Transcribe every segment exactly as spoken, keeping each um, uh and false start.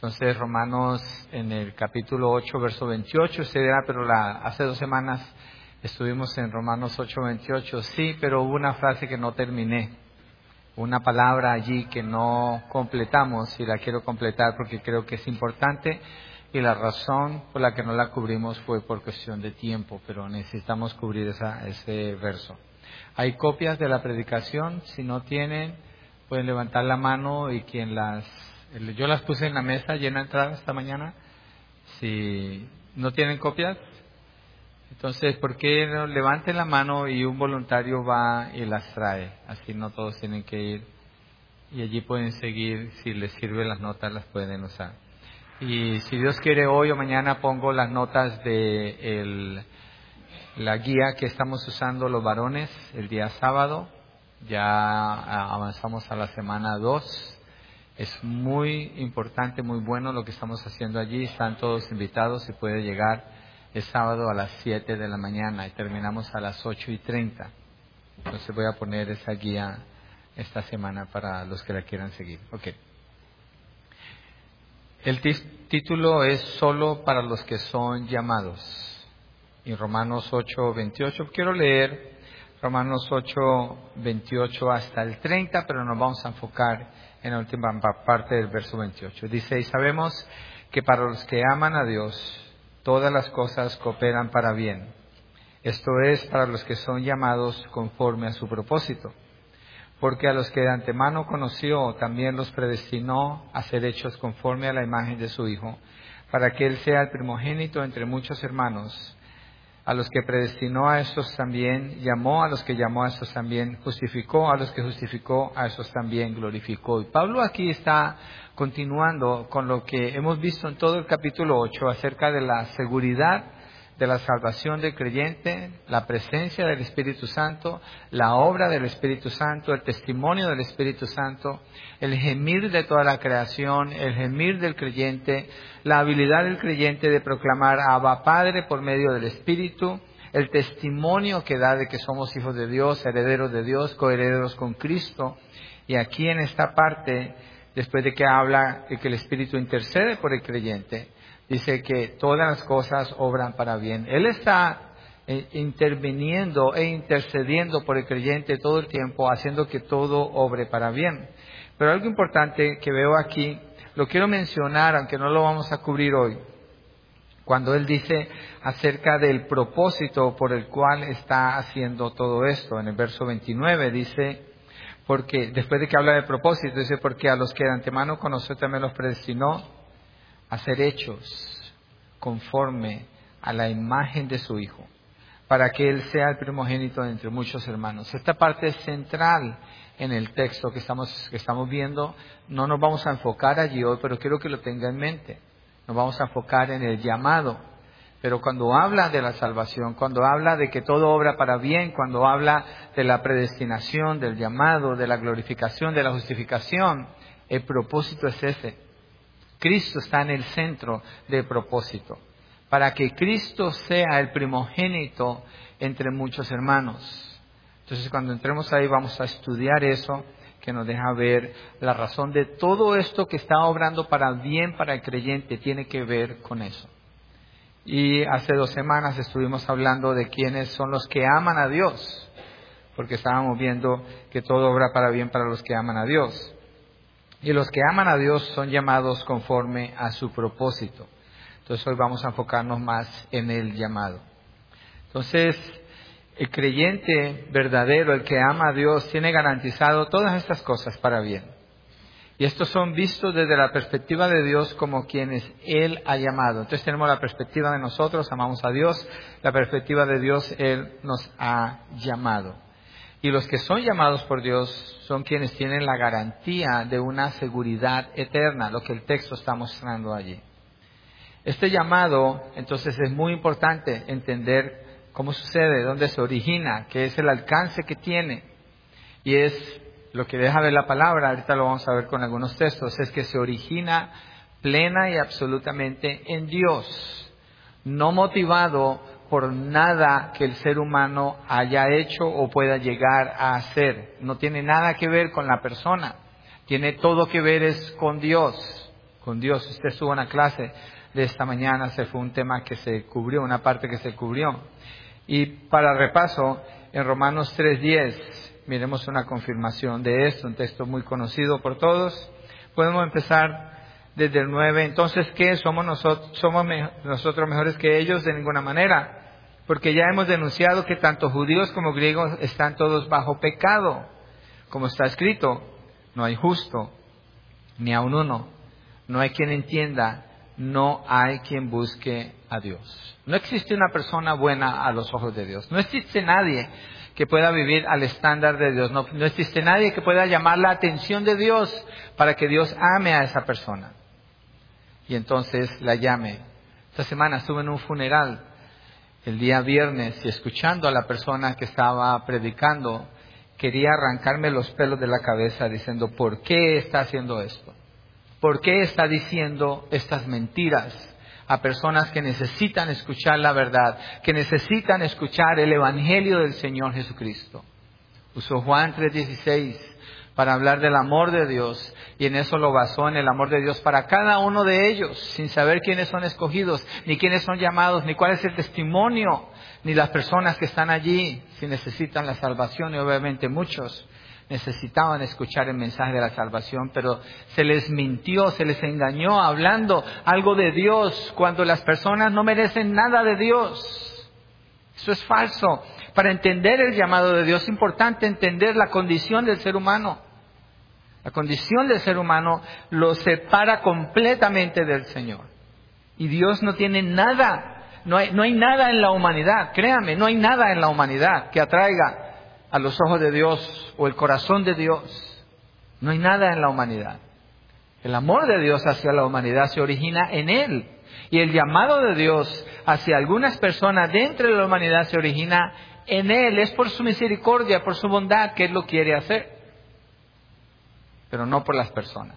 Entonces, Romanos en el capítulo ocho, verso veintiocho, usted dirá, pero la, hace dos semanas estuvimos en Romanos ocho, veintiocho. Sí, pero hubo una frase que no terminé, una palabra allí que no completamos y la quiero completar porque creo que es importante, y la razón por la que no la cubrimos fue por cuestión de tiempo, pero necesitamos cubrir esa, ese verso. Hay copias de la predicación, si no tienen, pueden levantar la mano y quien las... Yo las puse en la mesa llena de entrada esta mañana. Si no tienen copias, entonces, ¿por qué no levanten la mano y un voluntario va y las trae? Así no todos tienen que ir. Y allí pueden seguir, si les sirven las notas, las pueden usar. Y si Dios quiere, hoy o mañana pongo las notas de el, la guía que estamos usando los varones el día sábado. Ya avanzamos a la semana dos. Es muy importante, muy bueno lo que estamos haciendo allí. Están todos invitados y puede llegar el sábado a las siete de la mañana y terminamos a las ocho y treinta. Entonces voy a poner esa guía esta semana para los que la quieran seguir. Okay. El tí- título es solo para los que son llamados. Y Romanos ocho, veintiocho. Quiero leer Romanos ocho, veintiocho hasta el treinta, pero nos vamos a enfocar en la última parte del verso veintiocho. Dice, y sabemos que para los que aman a Dios, todas las cosas cooperan para bien. Esto es, para los que son llamados conforme a su propósito. Porque a los que de antemano conoció, también los predestinó a ser hechos conforme a la imagen de su Hijo, para que Él sea el primogénito entre muchos hermanos. A los que predestinó, a estos también llamó, a los que llamó, a estos también justificó, a los que justificó, a estos también glorificó. Y Pablo aquí está continuando con lo que hemos visto en todo el capítulo ocho acerca de la seguridad de la salvación del creyente, la presencia del Espíritu Santo, la obra del Espíritu Santo, el testimonio del Espíritu Santo, el gemir de toda la creación, el gemir del creyente, la habilidad del creyente de proclamar a Abba Padre por medio del Espíritu, el testimonio que da de que somos hijos de Dios, herederos de Dios, coherederos con Cristo. Y aquí en esta parte, después de que habla de que el Espíritu intercede por el creyente, dice que todas las cosas obran para bien. Él está eh, interviniendo e intercediendo por el creyente todo el tiempo, haciendo que todo obre para bien. Pero algo importante que veo aquí, lo quiero mencionar, aunque no lo vamos a cubrir hoy, cuando él dice acerca del propósito por el cual está haciendo todo esto. En el verso veintinueve dice, porque después de que habla de propósito, dice, porque a los que de antemano conoció también los predestinó a ser hechos conforme a la imagen de su Hijo, para que Él sea el primogénito entre muchos hermanos. Esta parte es central en el texto que estamos, que estamos viendo. No nos vamos a enfocar allí hoy, pero quiero que lo tenga en mente. Nos vamos a enfocar en el llamado. Pero cuando habla de la salvación, cuando habla de que todo obra para bien, cuando habla de la predestinación, del llamado, de la glorificación, de la justificación, el propósito es ese. Cristo está en el centro del propósito, para que Cristo sea el primogénito entre muchos hermanos. Entonces, cuando entremos ahí vamos a estudiar eso, que nos deja ver la razón de todo esto que está obrando para bien para el creyente, tiene que ver con eso. Y hace dos semanas estuvimos hablando de quiénes son los que aman a Dios, porque estábamos viendo que todo obra para bien para los que aman a Dios. Y los que aman a Dios son llamados conforme a su propósito. Entonces hoy vamos a enfocarnos más en el llamado. Entonces, el creyente verdadero, el que ama a Dios, tiene garantizado todas estas cosas para bien. Y estos son vistos desde la perspectiva de Dios como quienes Él ha llamado. Entonces tenemos la perspectiva de nosotros, amamos a Dios, la perspectiva de Dios, Él nos ha llamado. Y los que son llamados por Dios son quienes tienen la garantía de una seguridad eterna, lo que el texto está mostrando allí. Este llamado, entonces, es muy importante entender cómo sucede, dónde se origina, qué es el alcance que tiene. Y es lo que deja ver la palabra, ahorita lo vamos a ver con algunos textos, es que se origina plena y absolutamente en Dios, no motivado por nada que el ser humano haya hecho o pueda llegar a hacer. No tiene nada que ver con la persona, tiene todo que ver es con Dios. con Dios. Usted estuvo en la clase de esta mañana, se fue un tema que se cubrió, una parte que se cubrió. Y para repaso, en Romanos tres diez, miremos una confirmación de esto, un texto muy conocido por todos. Podemos empezar desde el nueve. Entonces, ¿qué? ¿Somos nosotros, somos me- nosotros mejores que ellos? De ninguna manera. Porque ya hemos denunciado que tanto judíos como griegos están todos bajo pecado. Como está escrito, no hay justo, ni aun uno. No hay quien entienda, no hay quien busque a Dios. No existe una persona buena a los ojos de Dios. No existe nadie que pueda vivir al estándar de Dios. No, no existe nadie que pueda llamar la atención de Dios para que Dios ame a esa persona. Y entonces la llame. Esta semana estuve en un funeral el día viernes y escuchando a la persona que estaba predicando, quería arrancarme los pelos de la cabeza diciendo, ¿por qué está haciendo esto? ¿Por qué está diciendo estas mentiras a personas que necesitan escuchar la verdad, que necesitan escuchar el Evangelio del Señor Jesucristo? Usó Juan tres dieciséis para hablar del amor de Dios y en eso lo basó en el amor de Dios para cada uno de ellos, sin saber quiénes son escogidos, ni quiénes son llamados, ni cuál es el testimonio, ni las personas que están allí, si necesitan la salvación, y obviamente muchos necesitaban escuchar el mensaje de la salvación, pero se les mintió, se les engañó hablando algo de Dios cuando las personas no merecen nada de Dios. Eso es falso. Para entender el llamado de Dios es importante entender la condición del ser humano. La condición del ser humano lo separa completamente del Señor. Y Dios no tiene nada, no hay, no hay nada en la humanidad, créame, no hay nada en la humanidad que atraiga a los ojos de Dios o el corazón de Dios. No hay nada en la humanidad. El amor de Dios hacia la humanidad se origina en Él. Y el llamado de Dios hacia algunas personas dentro de la humanidad se origina en Él. Es por su misericordia, por su bondad que Él lo quiere hacer. Pero no por las personas.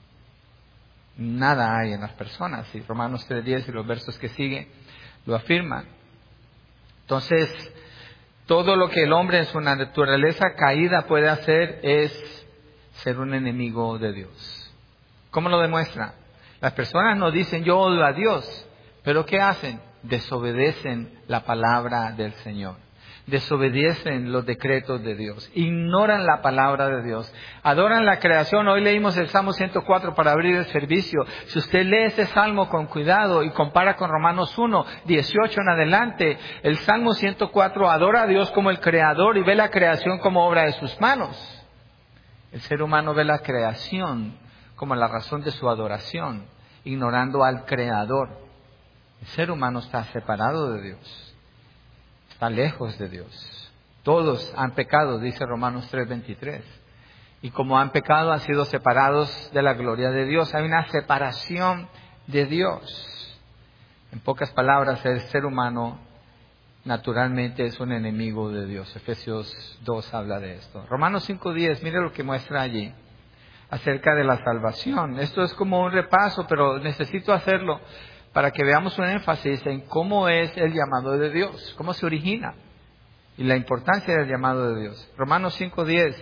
Nada hay en las personas. Y Romanos tres diez y los versos que siguen lo afirman. Entonces, todo lo que el hombre en su naturaleza caída puede hacer es ser un enemigo de Dios. ¿Cómo lo demuestra? Las personas nos dicen yo odio a Dios, pero ¿qué hacen? Desobedecen la palabra del Señor. Desobedecen los decretos de Dios, ignoran la palabra de Dios, adoran la creación. Hoy leímos el Salmo ciento cuatro para abrir el servicio. Si usted lee ese Salmo con cuidado y compara con Romanos uno, dieciocho en adelante, el Salmo ciento cuatro adora a Dios como el creador y ve la creación como obra de sus manos. El ser humano ve la creación como la razón de su adoración, ignorando al creador. El ser humano está separado de Dios. Está lejos de Dios. Todos han pecado, dice Romanos tres veintitrés. Y como han pecado, han sido separados de la gloria de Dios. Hay una separación de Dios. En pocas palabras, el ser humano naturalmente es un enemigo de Dios. Efesios dos habla de esto. Romanos cinco diez, mire lo que muestra allí acerca de la salvación. Esto es como un repaso, pero necesito hacerlo para que veamos un énfasis en cómo es el llamado de Dios, cómo se origina y la importancia del llamado de Dios. Romanos cinco diez,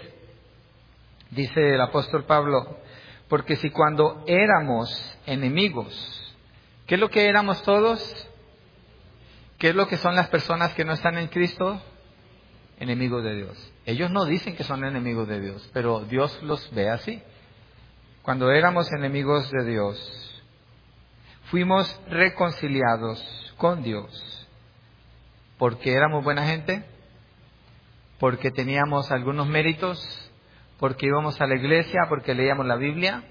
dice el apóstol Pablo, porque si cuando éramos enemigos, ¿qué es lo que éramos todos? ¿Qué es lo que son las personas que no están en Cristo? Enemigos de Dios. Ellos no dicen que son enemigos de Dios, pero Dios los ve así. Cuando éramos enemigos de Dios, fuimos reconciliados con Dios. ¿Porque éramos buena gente? ¿Porque teníamos algunos méritos? ¿Porque íbamos a la iglesia? ¿Porque leíamos la Biblia?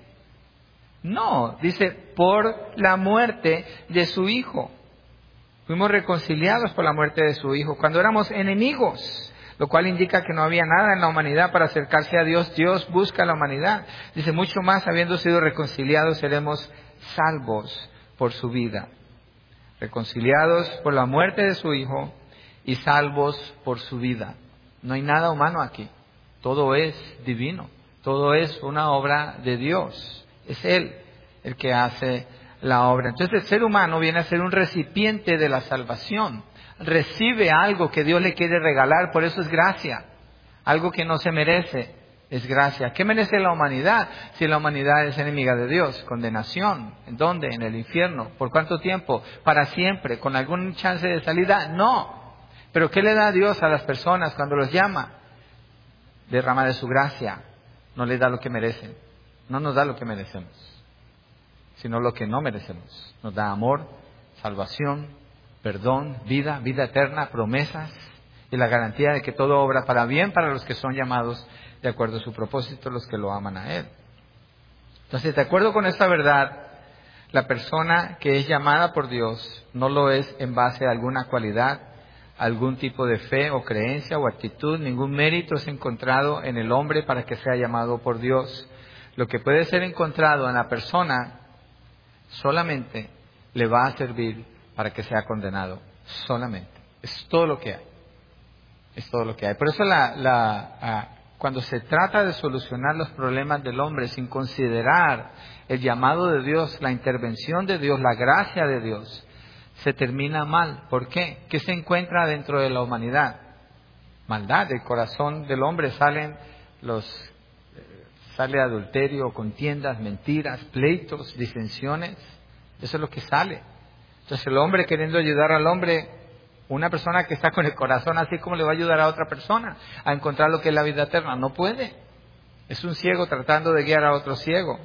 No, dice, por la muerte de su Hijo. Fuimos reconciliados por la muerte de su Hijo, cuando éramos enemigos, lo cual indica que no había nada en la humanidad para acercarse a Dios. Dios busca a la humanidad. Dice, mucho más, habiendo sido reconciliados, seremos salvos por su vida. Reconciliados por la muerte de su Hijo y salvos por su vida. No hay nada humano aquí. Todo es divino. Todo es una obra de Dios. Es Él el que hace la obra. Entonces el ser humano viene a ser un recipiente de la salvación. Recibe algo que Dios le quiere regalar, por eso es gracia. Algo que no se merece. es gracia. ¿Qué merece la humanidad si la humanidad es enemiga de Dios? Condenación. ¿En dónde? En el infierno. ¿Por cuánto tiempo? Para siempre. ¿Con algún chance de salida? No. ¿Pero qué le da a Dios a las personas cuando los llama? Derrama de su gracia. No les da lo que merecen. No nos da lo que merecemos, sino lo que no merecemos. Nos da amor, salvación, perdón, vida, vida eterna, promesas y la garantía de que todo obra para bien para los que son llamados de acuerdo a su propósito, los que lo aman a Él. Entonces, de acuerdo con esta verdad, la persona que es llamada por Dios no lo es en base a alguna cualidad, algún tipo de fe o creencia o actitud. Ningún mérito es encontrado en el hombre para que sea llamado por Dios. Lo que puede ser encontrado en la persona solamente le va a servir para que sea condenado. Solamente. Es todo lo que hay. Es todo lo que hay. Por eso la, la, ah, cuando se trata de solucionar los problemas del hombre sin considerar el llamado de Dios, la intervención de Dios, la gracia de Dios, se termina mal. ¿Por qué? ¿Qué se encuentra dentro de la humanidad? Maldad. Del corazón del hombre salen los... Sale adulterio, contiendas, mentiras, pleitos, disensiones. Eso es lo que sale. Entonces el hombre queriendo ayudar al hombre, una persona que está con el corazón así, como le va a ayudar a otra persona a encontrar lo que es la vida eterna? No puede. Es un ciego tratando de guiar a otro ciego.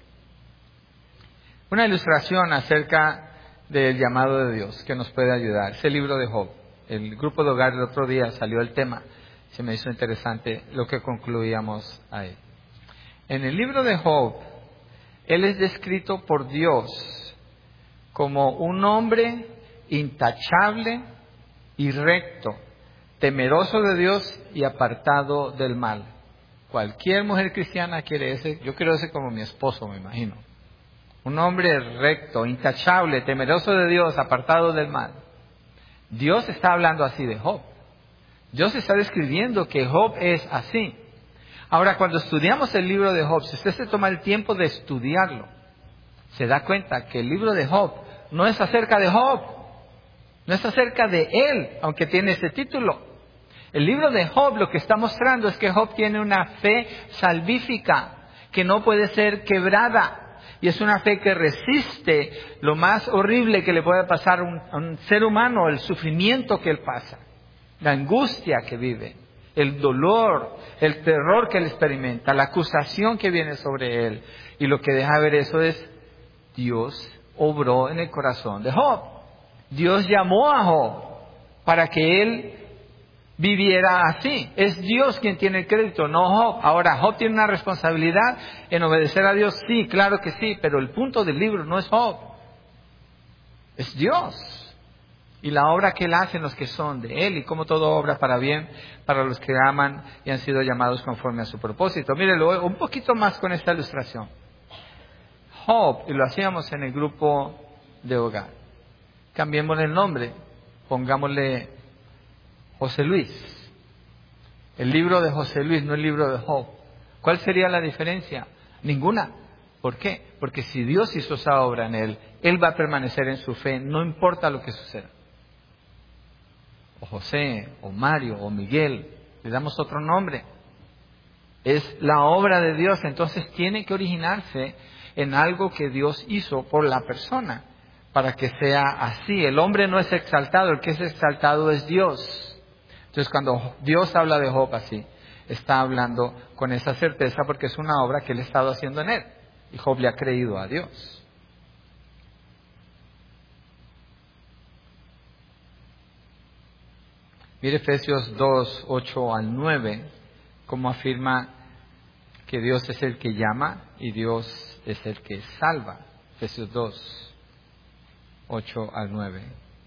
Una ilustración acerca del llamado de Dios que nos puede ayudar. Es el libro de Job. El grupo de hogar el otro día salió el tema. Se me hizo interesante lo que concluíamos ahí. En el libro de Job, él es descrito por Dios como un hombre intachable y recto, temeroso de Dios y apartado del mal. Cualquier mujer cristiana quiere ese, yo quiero ese como mi esposo, me imagino. Un hombre recto, intachable, temeroso de Dios, apartado del mal. Dios está hablando así de Job. Dios está describiendo que Job es así. Ahora, cuando estudiamos el libro de Job, si usted se toma el tiempo de estudiarlo, se da cuenta que el libro de Job no es acerca de Job, no es acerca de él, aunque tiene ese título. El libro de Job lo que está mostrando es que Job tiene una fe salvífica que no puede ser quebrada. Y es una fe que resiste lo más horrible que le puede pasar a un, a un ser humano, el sufrimiento que él pasa, la angustia que vive, el dolor, el terror que él experimenta, la acusación que viene sobre él. Y lo que deja ver eso es, Dios obró en el corazón de Job. Dios llamó a Job para que él viviera así. Es Dios quien tiene el crédito, no Job. Ahora, ¿Job tiene una responsabilidad en obedecer a Dios? Sí, claro que sí, pero el punto del libro no es Job, es Dios. Y la obra que Él hace en los que son de Él, y como todo obra para bien, para los que aman y han sido llamados conforme a su propósito. Mírelo un poquito más con esta ilustración. Job, y lo hacíamos en el grupo de hogar. Cambiémosle el nombre, pongámosle José Luis. El libro de José Luis, no el libro de Job. ¿Cuál sería la diferencia? Ninguna. ¿Por qué? Porque si Dios hizo esa obra en él, él va a permanecer en su fe, no importa lo que suceda. O José, o Mario, o Miguel, le damos otro nombre. Es la obra de Dios, entonces tiene que originarse en algo que Dios hizo por la persona, para que sea así. El hombre no es exaltado, el que es exaltado es Dios. Entonces cuando Dios habla de Job así, está hablando con esa certeza porque es una obra que Él ha estado haciendo en él. Y Job le ha creído a Dios. Mire Efesios dos, ocho al nueve, cómo afirma que Dios es el que llama y Dios es el que salva. Efesios dos, ocho al nueve.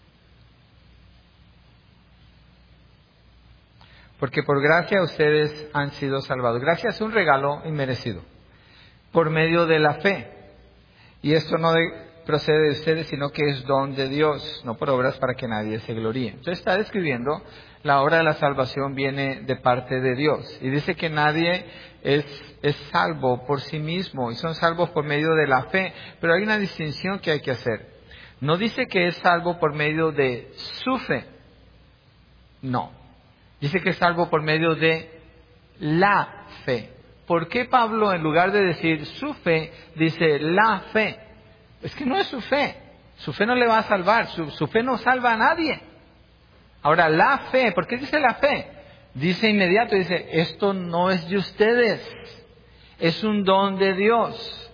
Porque por gracia ustedes han sido salvados. Gracia es un regalo inmerecido, por medio de la fe. Y esto no de, procede de ustedes, sino que es don de Dios, no por obras para que nadie se gloríe. Entonces está describiendo la obra de la salvación viene de parte de Dios. Y dice que nadie es, es salvo por sí mismo, y son salvos por medio de la fe. Pero hay una distinción que hay que hacer. No dice que es salvo por medio de su fe. No. Dice que es salvo por medio de la fe. ¿Por qué Pablo, en lugar de decir su fe, dice la fe? Es que no es su fe. Su fe no le va a salvar. Su, su fe no salva a nadie. Ahora, la fe, ¿por qué dice la fe? Dice inmediato, dice, esto no es de ustedes. Es un don de Dios.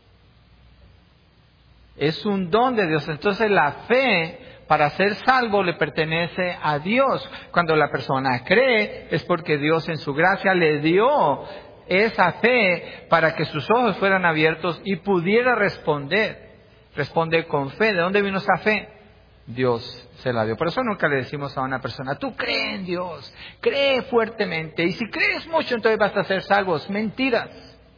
Es un don de Dios. Entonces la fe, para ser salvo, le pertenece a Dios. Cuando la persona cree, es porque Dios en su gracia le dio esa fe para que sus ojos fueran abiertos y pudiera responder. Responde con fe. ¿De dónde vino esa fe? Dios se la dio. Por eso nunca le decimos a una persona, tú cree en Dios, cree fuertemente. Y si crees mucho, entonces vas a ser salvo. Es mentiras.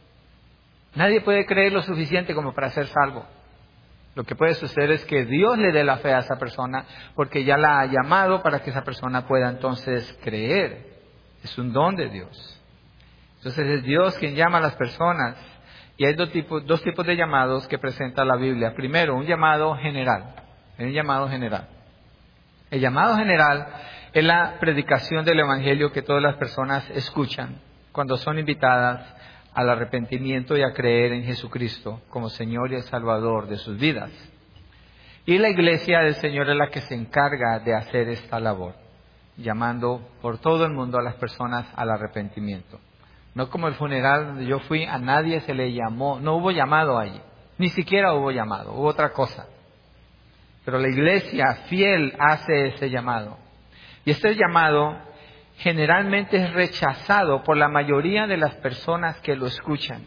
Nadie puede creer lo suficiente como para ser salvo. Lo que puede suceder es que Dios le dé la fe a esa persona porque ya la ha llamado para que esa persona pueda entonces creer. Es un don de Dios. Entonces es Dios quien llama a las personas. Y hay dos tipos, dos tipos de llamados que presenta la Biblia. Primero, un llamado general. Un llamado general. El llamado general es la predicación del Evangelio que todas las personas escuchan cuando son invitadas al arrepentimiento y a creer en Jesucristo como Señor y el Salvador de sus vidas. Y la iglesia del Señor es la que se encarga de hacer esta labor, llamando por todo el mundo a las personas al arrepentimiento. No como el funeral donde yo fui, a nadie se le llamó, no hubo llamado allí, ni siquiera hubo llamado, hubo otra cosa. Pero la iglesia fiel hace ese llamado. Y este llamado generalmente es rechazado por la mayoría de las personas que lo escuchan.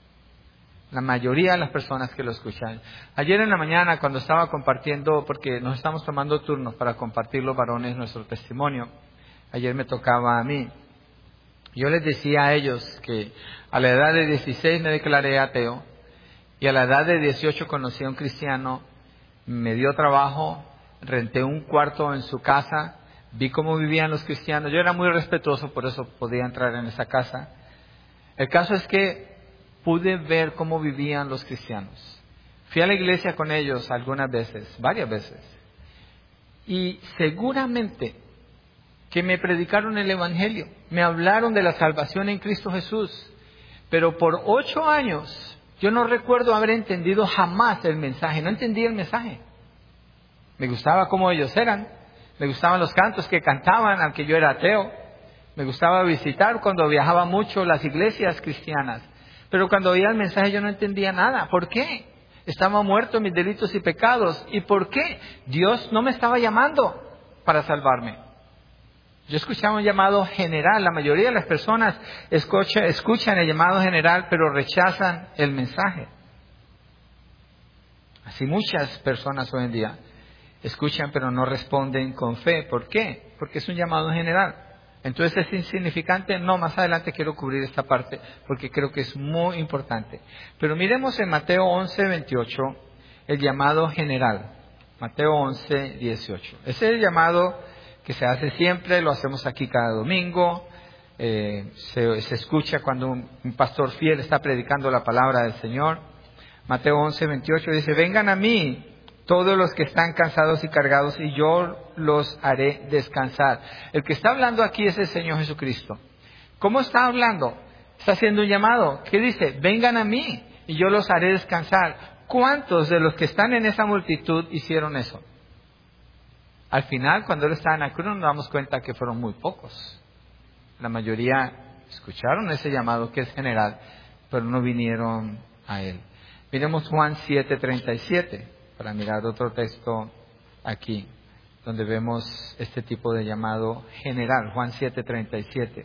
La mayoría de las personas que lo escuchan. Ayer en la mañana cuando estaba compartiendo, porque nos estamos tomando turnos para compartir los varones nuestro testimonio, ayer me tocaba a mí. Yo les decía a ellos que a la edad de dieciséis me declaré ateo y a la edad de dieciocho conocí a un cristiano, me dio trabajo, renté un cuarto en su casa, vi cómo vivían los cristianos. Yo era muy respetuoso, por eso podía entrar en esa casa. El caso es que pude ver cómo vivían los cristianos. Fui a la iglesia con ellos algunas veces, varias veces. Y seguramente que me predicaron el Evangelio, me hablaron de la salvación en Cristo Jesús. Pero por ocho años yo no recuerdo haber entendido jamás el mensaje, no entendí el mensaje. Me gustaba cómo ellos eran. Me gustaban los cantos que cantaban, aunque yo era ateo. Me gustaba visitar cuando viajaba mucho las iglesias cristianas. Pero cuando oía el mensaje yo no entendía nada. ¿Por qué? Estaba muerto en mis delitos y pecados. ¿Y por qué? Dios no me estaba llamando para salvarme. Yo escuchaba un llamado general. La mayoría de las personas escucha, escuchan el llamado general, pero rechazan el mensaje. Así muchas personas hoy en día escuchan pero no responden con fe. ¿Por qué? Porque es un llamado general. Entonces es insignificante. No, más adelante quiero cubrir esta parte porque creo que es muy importante. Pero miremos en Mateo once, veintiocho, el llamado general. Mateo once, dieciocho. Ese es el llamado que se hace siempre, lo hacemos aquí cada domingo. Eh, se, se escucha cuando un, un pastor fiel está predicando la palabra del Señor. Mateo once, veintiocho dice, vengan a mí todos los que están cansados y cargados y yo los haré descansar. El que está hablando aquí es el Señor Jesucristo. ¿Cómo está hablando? Está haciendo un llamado. ¿Qué dice? Vengan a mí y yo los haré descansar. ¿Cuántos de los que están en esa multitud hicieron eso? Al final, cuando Él estaba en la cruz, nos damos cuenta que fueron muy pocos. La mayoría escucharon ese llamado que es general, pero no vinieron a Él. Miremos Juan siete, treinta y siete. Para mirar otro texto aquí, donde vemos este tipo de llamado general, Juan siete, treinta y siete.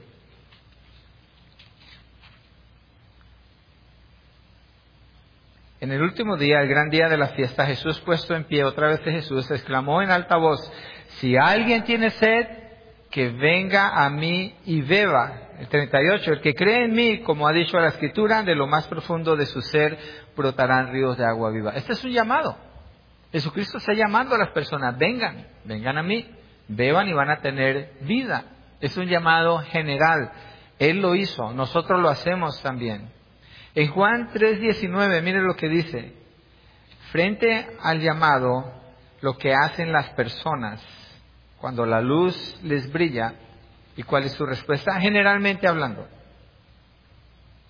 En el último día, el gran día de la fiesta, Jesús puesto en pie, otra vez de Jesús, exclamó en alta voz, si alguien tiene sed, que venga a mí y beba. El treinta y ocho, el que cree en mí, como ha dicho la Escritura, de lo más profundo de su ser brotarán ríos de agua viva. Este es un llamado. Jesucristo está llamando a las personas, vengan, vengan a mí, beban y van a tener vida. Es un llamado general. Él lo hizo, nosotros lo hacemos también. En Juan tres diecinueve, mire lo que dice. Frente al llamado, lo que hacen las personas cuando la luz les brilla, ¿y cuál es su respuesta? Generalmente hablando.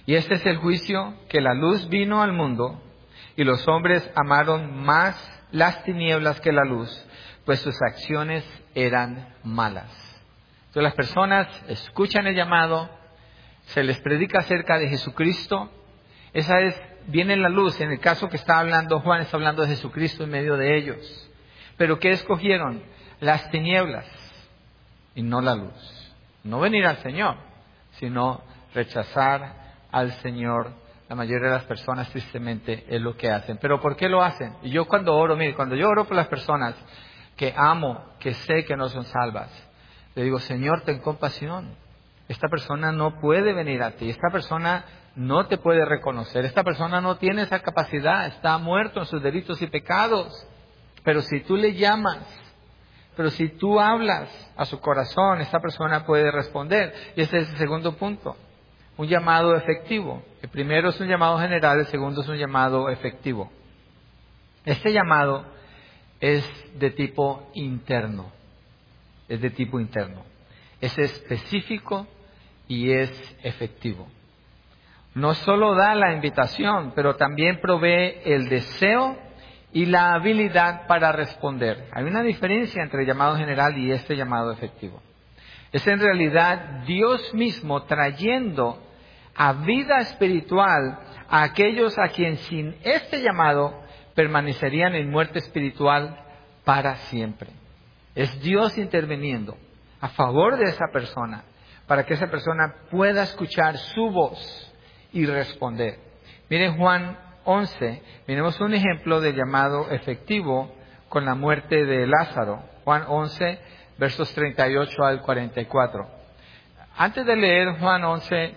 Y este es el juicio, que la luz vino al mundo y los hombres amaron más las tinieblas que la luz, pues sus acciones eran malas. Entonces las personas escuchan el llamado, se les predica acerca de Jesucristo. Esa es, viene la luz. En el caso que está hablando Juan, está hablando de Jesucristo en medio de ellos. Pero ¿qué escogieron? Las tinieblas y no la luz. No venir al Señor, sino rechazar al Señor. La mayoría de las personas tristemente es lo que hacen. ¿Pero por qué lo hacen? Y yo cuando oro, mire, cuando yo oro por las personas que amo, que sé que no son salvas, le digo, Señor, ten compasión. Esta persona no puede venir a ti. Esta persona no te puede reconocer. Esta persona no tiene esa capacidad. Está muerto en sus delitos y pecados. Pero si tú le llamas, pero si tú hablas a su corazón, esta persona puede responder. Y ese es el segundo punto. Un llamado efectivo. El primero es un llamado general, el segundo es un llamado efectivo. Este llamado es de tipo interno. Es de tipo interno. Es específico y es efectivo. No solo da la invitación, pero también provee el deseo y la habilidad para responder. Hay una diferencia entre el llamado general y este llamado efectivo. Es en realidad Dios mismo trayendo a vida espiritual a aquellos a quien sin este llamado permanecerían en muerte espiritual para siempre. Es Dios interviniendo a favor de esa persona para que esa persona pueda escuchar su voz y responder. Miren Juan once, miremos un ejemplo de llamado efectivo con la muerte de Lázaro. Juan once, versos treinta y ocho al cuarenta y cuatro. Antes de leer Juan once,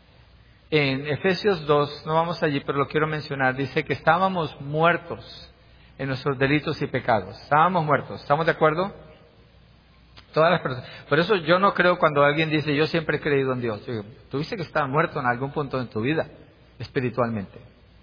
en Efesios dos, no vamos allí, pero lo quiero mencionar, dice que estábamos muertos en nuestros delitos y pecados. Estábamos muertos, ¿estamos de acuerdo? Todas las personas. Por eso yo no creo cuando alguien dice, yo siempre he creído en Dios. Yo digo, tuviste que estar muerto en algún punto en tu vida, espiritualmente.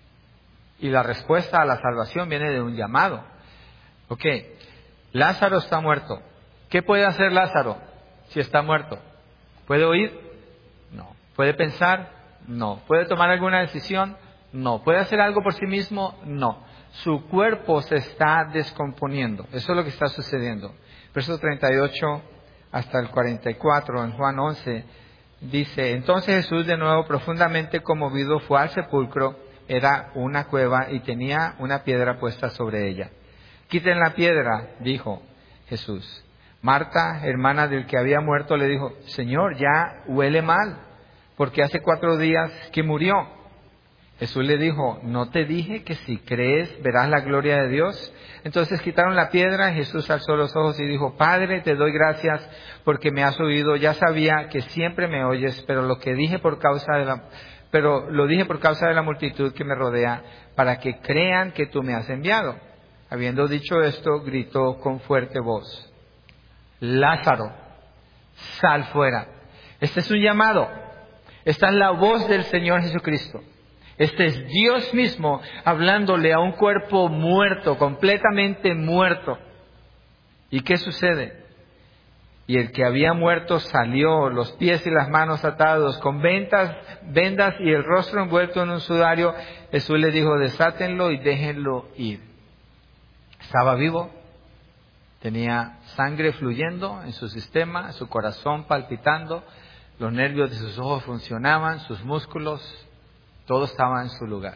Y la respuesta a la salvación viene de un llamado. Ok, Lázaro está muerto. ¿Qué puede hacer Lázaro si está muerto? ¿Puede oír? No. ¿Puede pensar? No. ¿Puede tomar alguna decisión? No. ¿Puede hacer algo por sí mismo? No. Su cuerpo se está descomponiendo. Eso es lo que está sucediendo. Verso treinta y ocho hasta el cuarenta y cuatro en Juan once dice, entonces Jesús de nuevo profundamente conmovido fue al sepulcro. Era una cueva y tenía una piedra puesta sobre ella. Quiten la piedra, dijo Jesús. Marta, hermana del que había muerto, le dijo, Señor, ya huele mal, porque hace cuatro días que murió. Jesús le dijo, ¿no te dije que si crees verás la gloria de Dios? Entonces quitaron la piedra, Jesús alzó los ojos y dijo, Padre, te doy gracias porque me has oído. Ya sabía que siempre me oyes, pero lo que dije por causa de la, pero lo dije por causa de la multitud que me rodea, para que crean que tú me has enviado. Habiendo dicho esto, gritó con fuerte voz, Lázaro, sal fuera. Este es un llamado. Esta es la voz del Señor Jesucristo. Este es Dios mismo hablándole a un cuerpo muerto, completamente muerto. ¿Y qué sucede? Y el que había muerto salió, los pies y las manos atados, con vendas, vendas y el rostro envuelto en un sudario. Jesús le dijo, desátenlo y déjenlo ir. Estaba vivo, tenía sangre fluyendo en su sistema, su corazón palpitando, los nervios de sus ojos funcionaban, sus músculos, todo estaba en su lugar.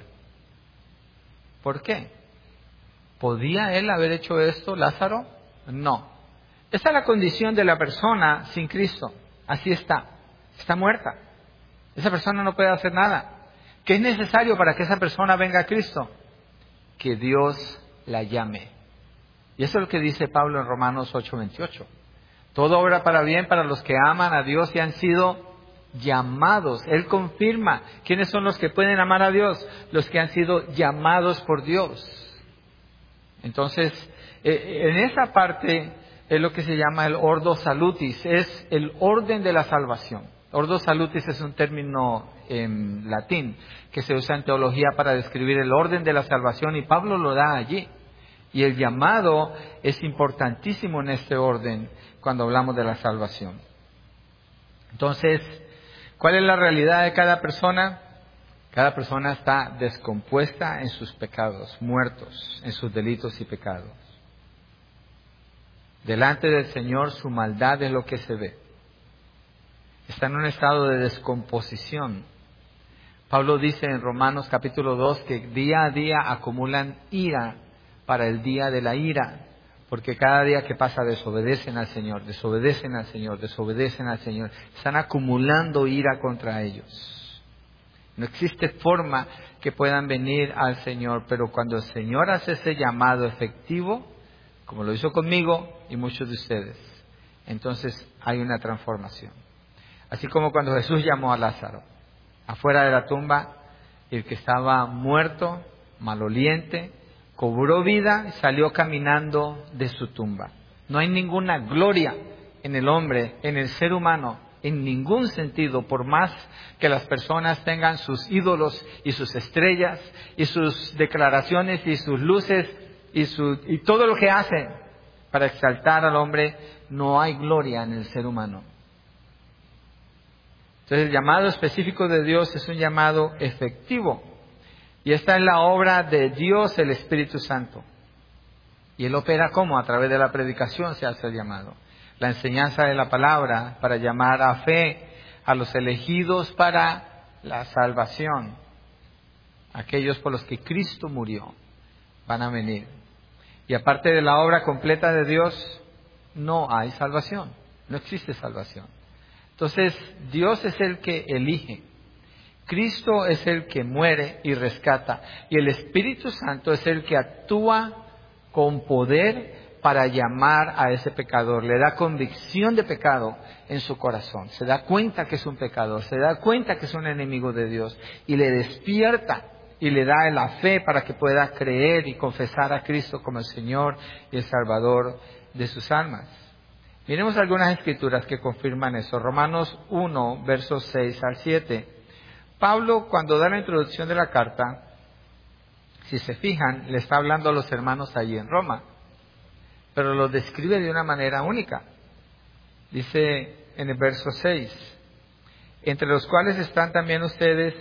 ¿Por qué? ¿Podía él haber hecho esto, Lázaro? No. Esa es la condición de la persona sin Cristo. Así está. Está muerta. Esa persona no puede hacer nada. ¿Qué es necesario para que esa persona venga a Cristo? Que Dios la llame. Y eso es lo que dice Pablo en Romanos ocho veintiocho. Todo obra para bien para los que aman a Dios y han sido llamados. Él confirma quiénes son los que pueden amar a Dios, los que han sido llamados por Dios. Entonces, eh, en esa parte es lo que se llama el ordo salutis, es el orden de la salvación. Ordo salutis es un término en latín que se usa en teología para describir el orden de la salvación y Pablo lo da allí. Y el llamado es importantísimo en este orden cuando hablamos de la salvación. Entonces, ¿cuál es la realidad de cada persona? Cada persona está descompuesta en sus pecados, muertos en sus delitos y pecados. Delante del Señor su maldad es lo que se ve. Está en un estado de descomposición. Pablo dice en Romanos capítulo dos que día a día acumulan ira para el día de la ira, porque cada día que pasa desobedecen al Señor, desobedecen al Señor, desobedecen al Señor. Están acumulando ira contra ellos. No existe forma que puedan venir al Señor, pero cuando el Señor hace ese llamado efectivo, como lo hizo conmigo y muchos de ustedes, entonces hay una transformación. Así como cuando Jesús llamó a Lázaro afuera de la tumba, y el que estaba muerto, maloliente, cobró vida y salió caminando de su tumba. No hay ninguna gloria en el hombre, en el ser humano, en ningún sentido, por más que las personas tengan sus ídolos y sus estrellas y sus declaraciones y sus luces y, su, y todo lo que hacen para exaltar al hombre, no hay gloria en el ser humano. Entonces el llamado específico de Dios es un llamado efectivo. Y esta es la obra de Dios, el Espíritu Santo. Y Él opera ¿cómo? A través de la predicación se hace el llamado. La enseñanza de la palabra para llamar a fe a los elegidos para la salvación. Aquellos por los que Cristo murió van a venir. Y aparte de la obra completa de Dios, no hay salvación. No existe salvación. Entonces, Dios es el que elige. Cristo es el que muere y rescata. Y el Espíritu Santo es el que actúa con poder para llamar a ese pecador. Le da convicción de pecado en su corazón. Se da cuenta que es un pecador. Se da cuenta que es un enemigo de Dios. Y le despierta y le da la fe para que pueda creer y confesar a Cristo como el Señor y el Salvador de sus almas. Miremos algunas escrituras que confirman eso. Romanos uno, versos seis al siete. Pablo, cuando da la introducción de la carta, si se fijan, le está hablando a los hermanos allí en Roma, pero lo describe de una manera única. Dice en el verso seis, entre los cuales están también ustedes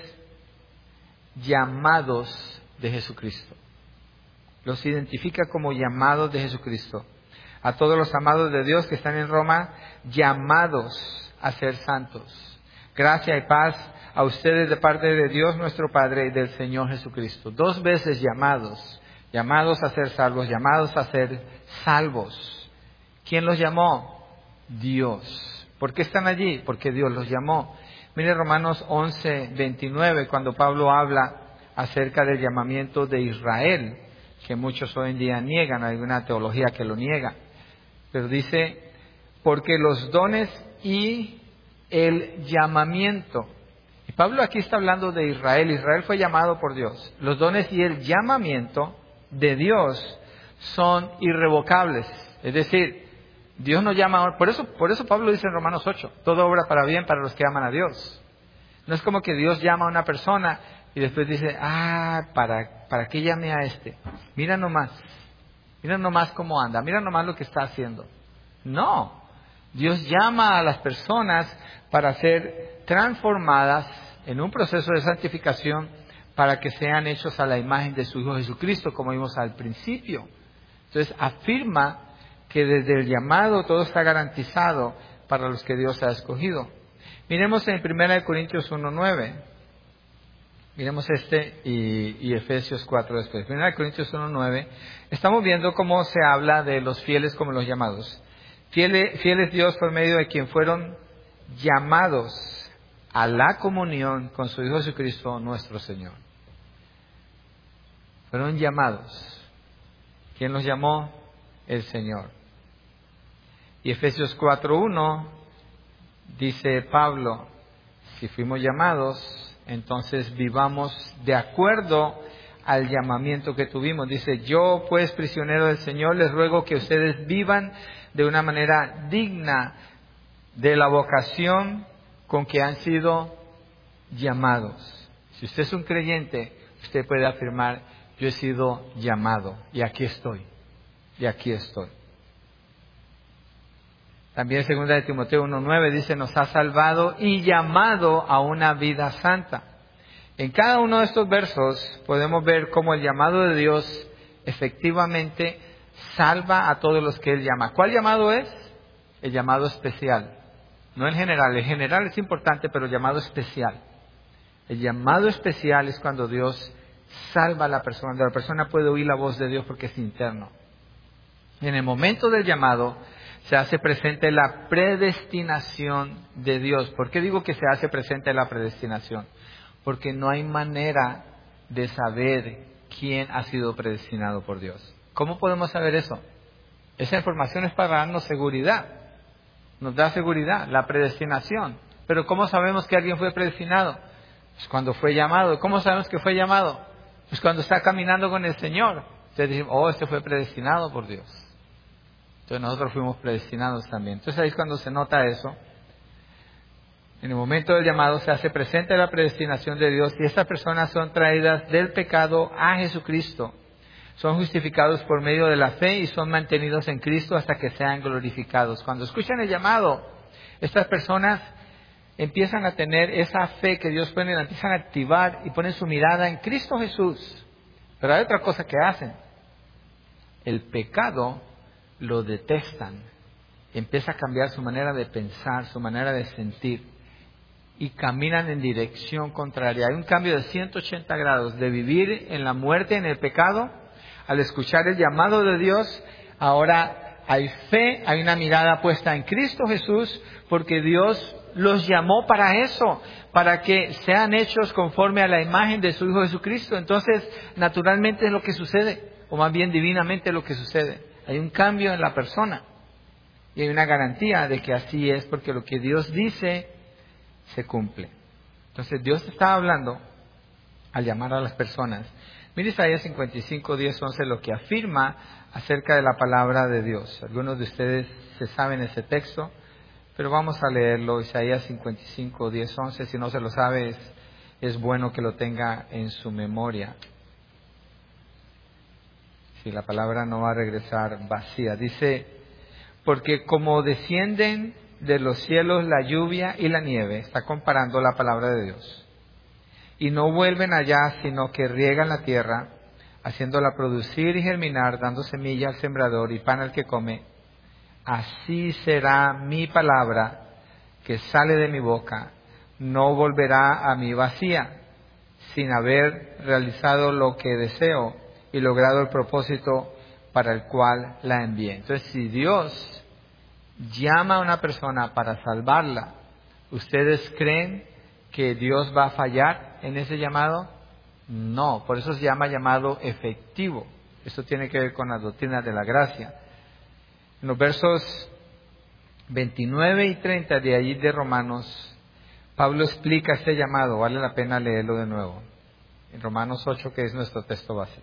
llamados de Jesucristo. Los identifica como llamados de Jesucristo. A todos los amados de Dios que están en Roma, llamados a ser santos. Gracia y paz a ustedes de parte de Dios nuestro Padre y del Señor Jesucristo. Dos veces llamados, llamados a ser salvos, llamados a ser salvos. ¿Quién los llamó? Dios. ¿Por qué están allí? Porque Dios los llamó. Mire Romanos once, veintinueve, cuando Pablo habla acerca del llamamiento de Israel, que muchos hoy en día niegan, hay una teología que lo niega. Pero dice, porque los dones y el llamamiento. Y Pablo aquí está hablando de Israel. Israel fue llamado por Dios. Los dones y el llamamiento de Dios son irrevocables. Es decir, Dios nos llama. Por eso, por eso Pablo dice en Romanos ocho, todo obra para bien para los que aman a Dios. No es como que Dios llama a una persona y después dice, ah, ¿para, para qué llame a este? Mira nomás. Mira nomás cómo anda, mira nomás lo que está haciendo. No, Dios llama a las personas para ser transformadas en un proceso de santificación para que sean hechos a la imagen de su Hijo Jesucristo, como vimos al principio. Entonces afirma que desde el llamado todo está garantizado para los que Dios ha escogido. Miremos en primera de Corintios uno nueve. Miremos este y, y Efesios cuatro después. primera de Corintios uno nueve. Estamos viendo cómo se habla de los fieles como los llamados. Fieles, fieles Dios por medio de quien fueron llamados a la comunión con su Hijo Jesucristo nuestro Señor. Fueron llamados. ¿Quién los llamó? El Señor. Y Efesios cuatro uno dice Pablo, si fuimos llamados, entonces vivamos de acuerdo al llamamiento que tuvimos. Dice, yo pues prisionero del Señor les ruego que ustedes vivan de una manera digna de la vocación con que han sido llamados. Si usted es un creyente, usted puede afirmar, yo he sido llamado y aquí estoy, y aquí estoy. También segunda de Timoteo uno nueve dice, nos ha salvado y llamado a una vida santa. En cada uno de estos versos podemos ver cómo el llamado de Dios efectivamente salva a todos los que Él llama. ¿Cuál llamado es? El llamado especial. No en general. El general es importante, pero el llamado especial. El llamado especial es cuando Dios salva a la persona, cuando la persona puede oír la voz de Dios porque es interno. Y en el momento del llamado se hace presente la predestinación de Dios. ¿Por qué digo que se hace presente la predestinación? Porque no hay manera de saber quién ha sido predestinado por Dios. ¿Cómo podemos saber eso? Esa información es para darnos seguridad. Nos da seguridad, la predestinación. Pero ¿cómo sabemos que alguien fue predestinado? Pues cuando fue llamado. ¿Cómo sabemos que fue llamado? Pues cuando está caminando con el Señor. Entonces decimos, oh, este fue predestinado por Dios. Entonces nosotros fuimos predestinados también. Entonces ahí es cuando se nota eso. En el momento del llamado se hace presente la predestinación de Dios y estas personas son traídas del pecado a Jesucristo. Son justificados por medio de la fe y son mantenidos en Cristo hasta que sean glorificados. Cuando escuchan el llamado, estas personas empiezan a tener esa fe que Dios pone, la empiezan a activar y ponen su mirada en Cristo Jesús. Pero hay otra cosa que hacen. El pecado lo detestan. Empieza a cambiar su manera de pensar, su manera de sentir. Y caminan en dirección contraria. Hay un cambio de ciento ochenta grados de vivir en la muerte, en el pecado. Al escuchar el llamado de Dios, ahora hay fe, hay una mirada puesta en Cristo Jesús, porque Dios los llamó para eso, para que sean hechos conforme a la imagen de su Hijo Jesucristo. Entonces, naturalmente es lo que sucede, o más bien divinamente es lo que sucede. Hay un cambio en la persona y hay una garantía de que así es, porque lo que Dios dice se cumple. Entonces Dios está hablando al llamar a las personas. Mire Isaías cincuenta y cinco, diez, once, lo que afirma acerca de la palabra de Dios. Algunos de ustedes se saben ese texto, pero vamos a leerlo. Isaías cincuenta y cinco, diez, once. Si no se lo sabe, es, es bueno que lo tenga en su memoria. Si la palabra no va a regresar vacía. Dice, porque como descienden de los cielos la lluvia y la nieve, está comparando la palabra de Dios, y no vuelven allá, sino que riegan la tierra, haciéndola producir y germinar, dando semilla al sembrador y pan al que come, así será mi palabra que sale de mi boca, no volverá a mí vacía, sin haber realizado lo que deseo y logrado el propósito para el cual la envié. Entonces, si Dios llama a una persona para salvarla, ¿ustedes creen que Dios va a fallar en ese llamado? No, por eso se llama llamado efectivo. Esto tiene que ver con la doctrina de la gracia. En los versos veintinueve y treinta de allí de Romanos, Pablo explica este llamado. Vale la pena leerlo de nuevo. En Romanos ocho, que es nuestro texto base.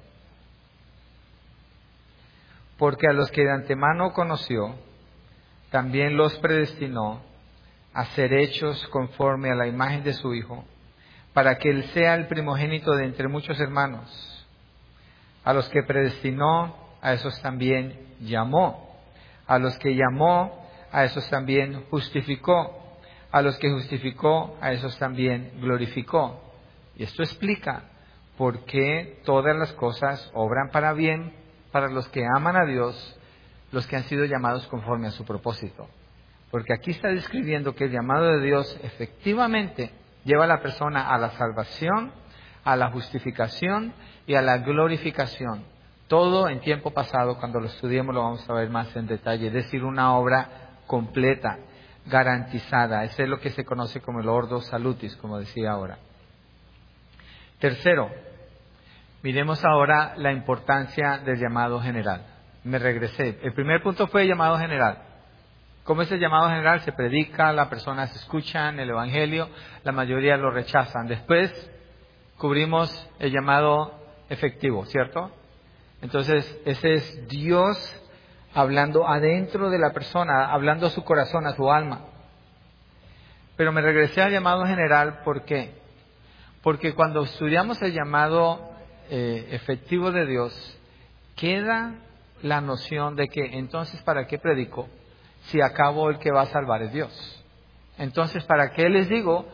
Porque a los que de antemano conoció, también los predestinó a ser hechos conforme a la imagen de su Hijo, para que Él sea el primogénito de entre muchos hermanos. A los que predestinó, a esos también llamó. A los que llamó, a esos también justificó. A los que justificó, a esos también glorificó. Y esto explica por qué todas las cosas obran para bien para los que aman a Dios, los que han sido llamados conforme a su propósito. Porque aquí está describiendo que el llamado de Dios efectivamente lleva a la persona a la salvación, a la justificación y a la glorificación. Todo en tiempo pasado, cuando lo estudiemos lo vamos a ver más en detalle. Es decir, una obra completa, garantizada. Eso es lo que se conoce como el ordo salutis, como decía ahora. Tercero, miremos ahora la importancia del llamado general. Me regresé. El primer punto fue el llamado general. ¿Cómo es el llamado general? Se predica, las personas escuchan el Evangelio, la mayoría lo rechazan. Después cubrimos el llamado efectivo, ¿cierto? Entonces, ese es Dios hablando adentro de la persona, hablando a su corazón, a su alma. Pero me regresé al llamado general, ¿por qué? Porque cuando estudiamos el llamado eh, efectivo de Dios, queda la noción de que entonces ¿para qué predico si acabo el que va a salvar es Dios? Entonces ¿para qué les digo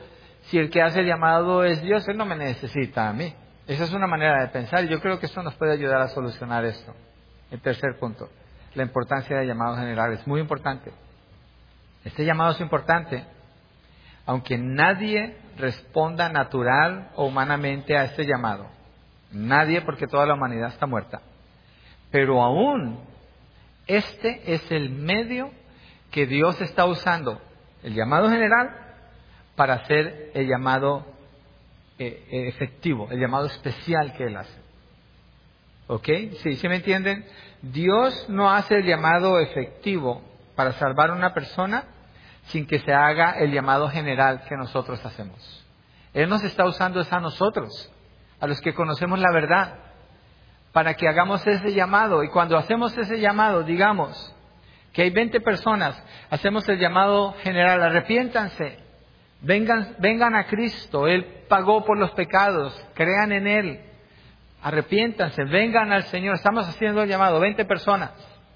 Si el que hace el llamado es Dios, Él no me necesita a mí. Esa es una manera de pensar y yo creo que esto nos puede ayudar a solucionar esto. El tercer punto, la importancia del llamado general. Es muy importante. Este llamado es importante, aunque nadie responda natural o humanamente a este llamado. Nadie, porque toda la humanidad está muerta. Pero aún, este es el medio que Dios está usando, el llamado general, para hacer el llamado eh, efectivo, el llamado especial que Él hace. ¿Ok? ¿Sí, ¿sí me entienden? Dios no hace el llamado efectivo para salvar a una persona sin que se haga el llamado general que nosotros hacemos. Él nos está usando es a nosotros, a los que conocemos la verdad, para que hagamos ese llamado. Y cuando hacemos ese llamado, digamos que hay veinte personas, hacemos el llamado general: arrepiéntanse, vengan, vengan a Cristo, Él pagó por los pecados, crean en Él, arrepiéntanse, vengan al Señor. Estamos haciendo el llamado, veinte personas.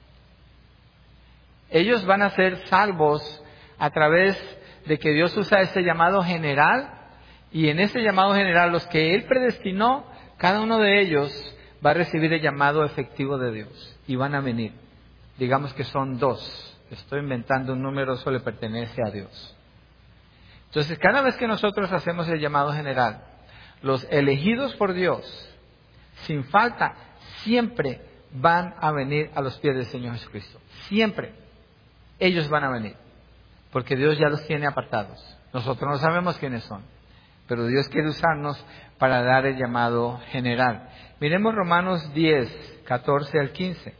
Ellos van a ser salvos a través de que Dios usa ese llamado general, y en ese llamado general los que Él predestinó, cada uno de ellos va a recibir el llamado efectivo de Dios y van a venir. Digamos que son dos. Estoy inventando un número, eso le pertenece a Dios. Entonces, cada vez que nosotros hacemos el llamado general, los elegidos por Dios, sin falta, siempre van a venir a los pies del Señor Jesucristo. Siempre. Ellos van a venir. Porque Dios ya los tiene apartados. Nosotros no sabemos quiénes son. Pero Dios quiere usarnos para dar el llamado general. Miremos Romanos diez, catorce al quince.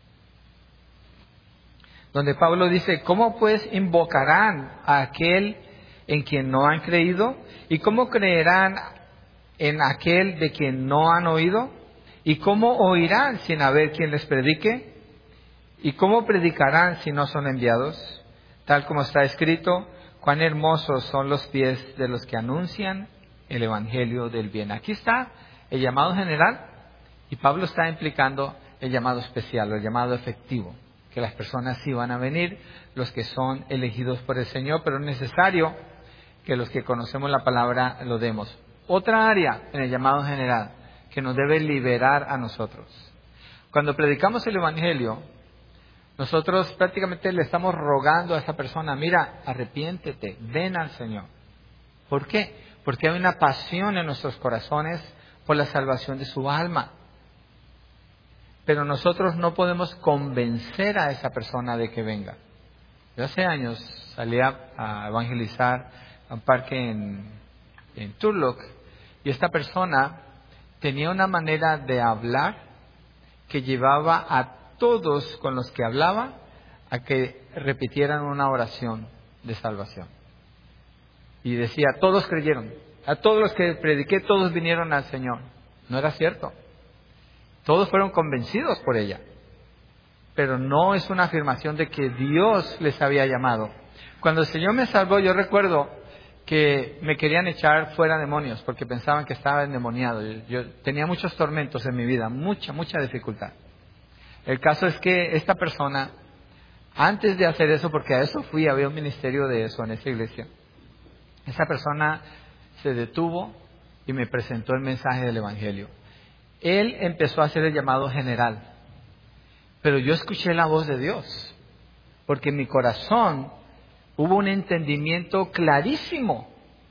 Donde Pablo dice: ¿cómo pues invocarán a aquel en quien no han creído? ¿Y cómo creerán en aquel de quien no han oído? ¿Y cómo oirán sin haber quien les predique? ¿Y cómo predicarán si no son enviados? Tal como está escrito: cuán hermosos son los pies de los que anuncian el evangelio del bien. Aquí está el llamado general, y Pablo está implicando el llamado especial, el llamado efectivo, que las personas sí van a venir, los que son elegidos por el Señor, pero es necesario que los que conocemos la palabra lo demos. Otra área en el llamado general que nos debe liberar a nosotros. Cuando predicamos el evangelio, nosotros prácticamente le estamos rogando a esa persona: mira, arrepiéntete, ven al Señor. ¿Por qué? Porque hay una pasión en nuestros corazones por la salvación de su alma. Pero nosotros no podemos convencer a esa persona de que venga. Yo hace años salí a evangelizar a un parque en, en Turlock, y esta persona tenía una manera de hablar que llevaba a todos con los que hablaba a que repitieran una oración de salvación. Y decía: todos creyeron, a todos los que prediqué, todos vinieron al Señor. No era cierto. Todos fueron convencidos por ella. Pero no es una afirmación de que Dios les había llamado. Cuando el Señor me salvó, yo recuerdo que me querían echar fuera demonios porque pensaban que estaba endemoniado. Yo, yo tenía muchos tormentos en mi vida, mucha, mucha dificultad. El caso es que esta persona, antes de hacer eso, porque a eso fui, había un ministerio de eso en esa iglesia, esa persona se detuvo y me presentó el mensaje del evangelio. Él empezó a hacer el llamado general, pero yo escuché la voz de Dios, porque en mi corazón hubo un entendimiento clarísimo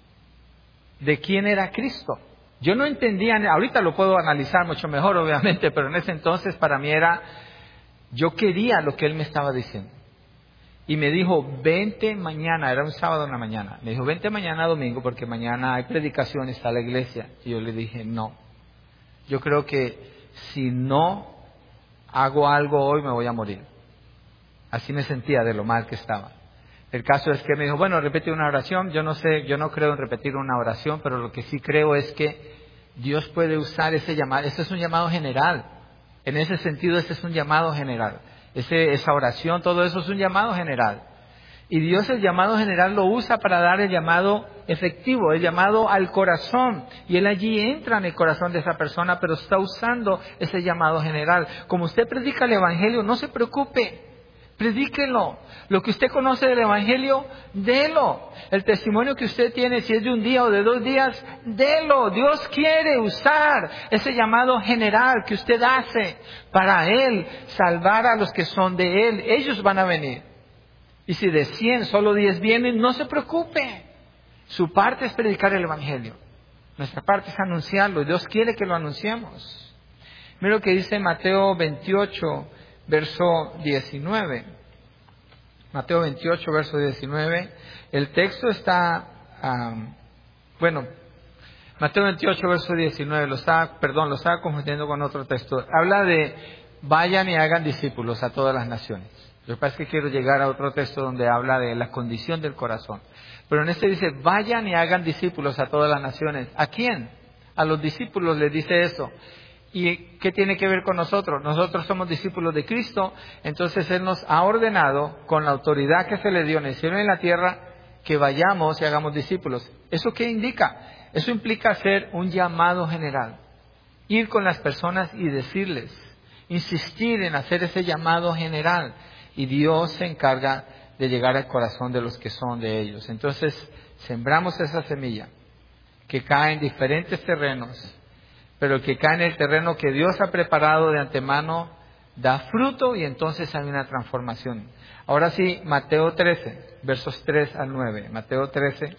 de quién era Cristo. Yo no entendía, ahorita lo puedo analizar mucho mejor obviamente, pero en ese entonces para mí era, yo quería lo que Él me estaba diciendo. Y me dijo: vente mañana, era un sábado en la mañana, me dijo: vente mañana domingo porque mañana hay predicación, está la iglesia. Y yo le dije: no, yo creo que si no hago algo hoy me voy a morir. Así me sentía de lo mal que estaba. El caso es que me dijo: bueno, repite una oración. Yo no sé, yo no creo en repetir una oración, pero lo que sí creo es que Dios puede usar ese llamado. Ese es un llamado general. En ese sentido, ese es un llamado general. Ese, esa oración, todo eso es un llamado general. Y Dios el llamado general lo usa para dar el llamado efectivo, el llamado al corazón. Y Él allí entra en el corazón de esa persona, pero está usando ese llamado general. Como usted predica el evangelio, no se preocupe. Predíquelo. Lo que usted conoce del Evangelio, délo. El testimonio que usted tiene, si es de un día o de dos días, délo. Dios quiere usar ese llamado general que usted hace para Él, salvar a los que son de Él. Ellos van a venir. Y si de cien solo diez vienen, no se preocupe. Su parte es predicar el Evangelio. Nuestra parte es anunciarlo. Dios quiere que lo anunciemos. Mira lo que dice Mateo veintiocho, verso diecinueve. Mateo veintiocho, verso diecinueve. El texto está, um, bueno, Mateo veintiocho, verso diecinueve, lo estaba, perdón, lo estaba confundiendo con otro texto. Habla de vayan y hagan discípulos a todas las naciones. Lo que pasa es que quiero llegar a otro texto donde habla de la condición del corazón. Pero en este dice, vayan y hagan discípulos a todas las naciones. ¿A quién? A los discípulos les dice eso. ¿Y qué tiene que ver con nosotros? Nosotros somos discípulos de Cristo, entonces Él nos ha ordenado, con la autoridad que se le dio en el cielo y en la tierra, que vayamos y hagamos discípulos. ¿Eso qué indica? Eso implica hacer un llamado general. Ir con las personas y decirles, insistir en hacer ese llamado general. Y Dios se encarga de llegar al corazón de los que son de ellos. Entonces, sembramos esa semilla que cae en diferentes terrenos, pero el que cae en el terreno que Dios ha preparado de antemano da fruto y entonces hay una transformación. Ahora sí, Mateo trece, versos tres al nueve. Mateo trece,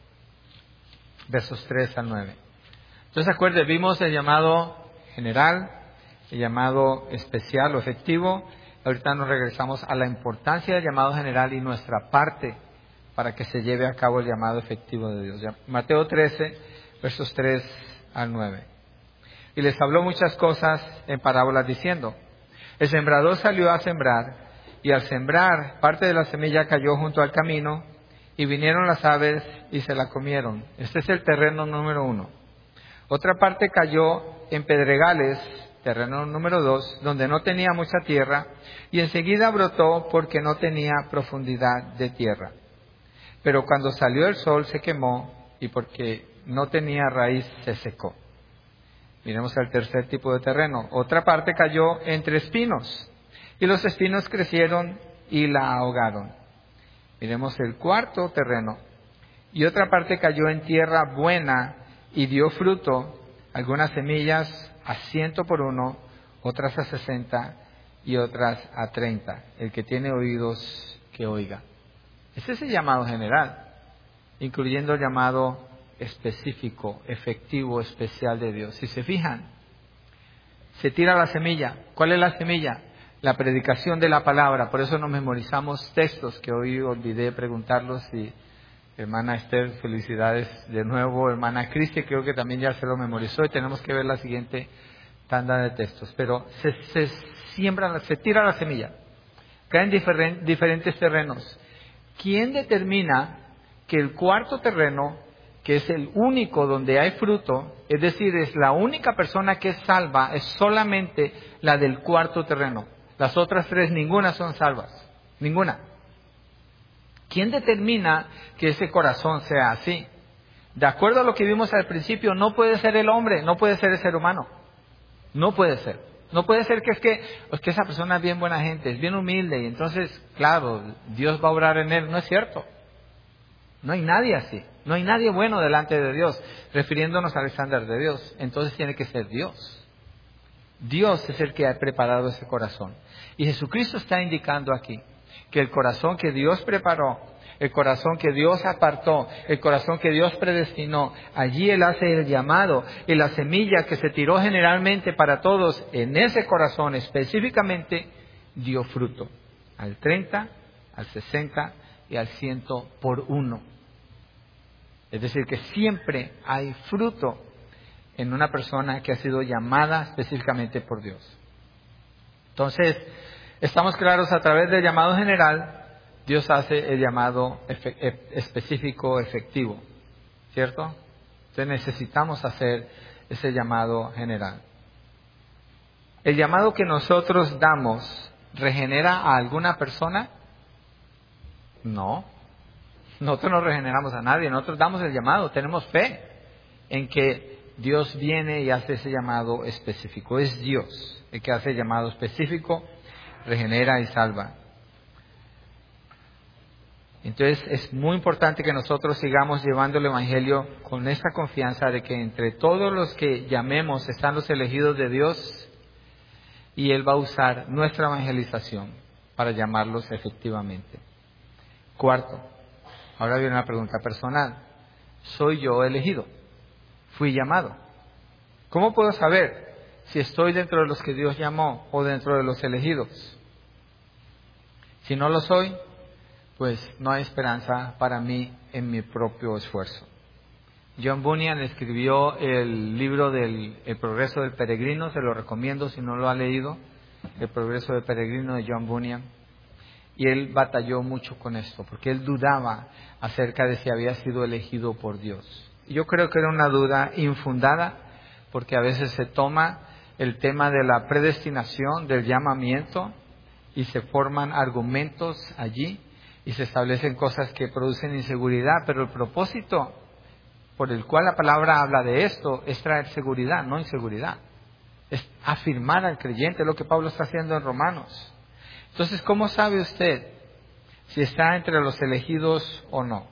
versos tres al nueve. Entonces, acuérdense, vimos el llamado general, el llamado especial o efectivo. Ahorita nos regresamos a la importancia del llamado general y nuestra parte para que se lleve a cabo el llamado efectivo de Dios. Mateo trece, versos tres al nueve. Y les habló muchas cosas en parábolas diciendo, el sembrador salió a sembrar, y al sembrar parte de la semilla cayó junto al camino, y vinieron las aves y se la comieron. Este es el terreno número uno. Otra parte cayó en pedregales, terreno número dos, donde no tenía mucha tierra, y enseguida brotó porque no tenía profundidad de tierra. Pero cuando salió el sol se quemó, y porque no tenía raíz se secó. Miremos al tercer tipo de terreno. Otra parte cayó entre espinos, y los espinos crecieron y la ahogaron. Miremos el cuarto terreno. Y otra parte cayó en tierra buena y dio fruto, algunas semillas a ciento por uno, otras a sesenta y otras a treinta. El que tiene oídos, que oiga. Ese es el llamado general, incluyendo el llamado específico, efectivo, especial de Dios. Si se fijan, se tira la semilla. ¿Cuál es la semilla? La predicación de la palabra. Por eso nos memorizamos textos que hoy olvidé preguntarlos. Y hermana Esther, felicidades de nuevo. Hermana Cristi, creo que también ya se lo memorizó y tenemos que ver la siguiente tanda de textos. Pero se, se siembra, se tira la semilla. Caen diferen, diferentes terrenos. ¿Quién determina que el cuarto terreno, que es el único donde hay fruto, es decir, es la única persona que es salva, es solamente la del cuarto terreno? Las otras tres, ninguna son salvas, ninguna. ¿Quién determina que ese corazón sea así? De acuerdo a lo que vimos al principio, no puede ser el hombre, no puede ser el ser humano, no puede ser. No puede ser que es que, es que esa persona es bien buena gente, es bien humilde y entonces, claro, Dios va a obrar en él. No es cierto. No hay nadie así. No hay nadie bueno delante de Dios, refiriéndonos al estándar de Dios. Entonces tiene que ser Dios. Dios es el que ha preparado ese corazón. Y Jesucristo está indicando aquí que el corazón que Dios preparó, el corazón que Dios apartó, el corazón que Dios predestinó, allí Él hace el llamado y la semilla que se tiró generalmente para todos en ese corazón específicamente dio fruto. Al treinta, al sesenta y al ciento por uno. Es decir, que siempre hay fruto en una persona que ha sido llamada específicamente por Dios. Entonces, estamos claros, a través del llamado general, Dios hace el llamado efe- específico, efectivo, ¿cierto? Entonces necesitamos hacer ese llamado general. ¿El llamado que nosotros damos regenera a alguna persona? No. Nosotros no regeneramos a nadie, nosotros damos el llamado, tenemos fe en que Dios viene y hace ese llamado específico. Es Dios el que hace el llamado específico, regenera y salva. Entonces es muy importante que nosotros sigamos llevando el Evangelio con esa confianza de que entre todos los que llamemos están los elegidos de Dios y Él va a usar nuestra evangelización para llamarlos efectivamente. Cuarto, ahora viene una pregunta personal. ¿Soy yo elegido? ¿Fui llamado? ¿Cómo puedo saber si estoy dentro de los que Dios llamó o dentro de los elegidos? Si no lo soy, pues no hay esperanza para mí en mi propio esfuerzo. John Bunyan escribió el libro del El progreso del peregrino, se lo recomiendo si no lo ha leído, El progreso del peregrino de John Bunyan. Y él batalló mucho con esto, porque él dudaba acerca de si había sido elegido por Dios. Y yo creo que era una duda infundada, porque a veces se toma el tema de la predestinación, del llamamiento, y se forman argumentos allí, y se establecen cosas que producen inseguridad, pero el propósito por el cual la palabra habla de esto es traer seguridad, no inseguridad. Es afirmar al creyente lo que Pablo está haciendo en Romanos. Entonces, ¿cómo sabe usted si está entre los elegidos o no?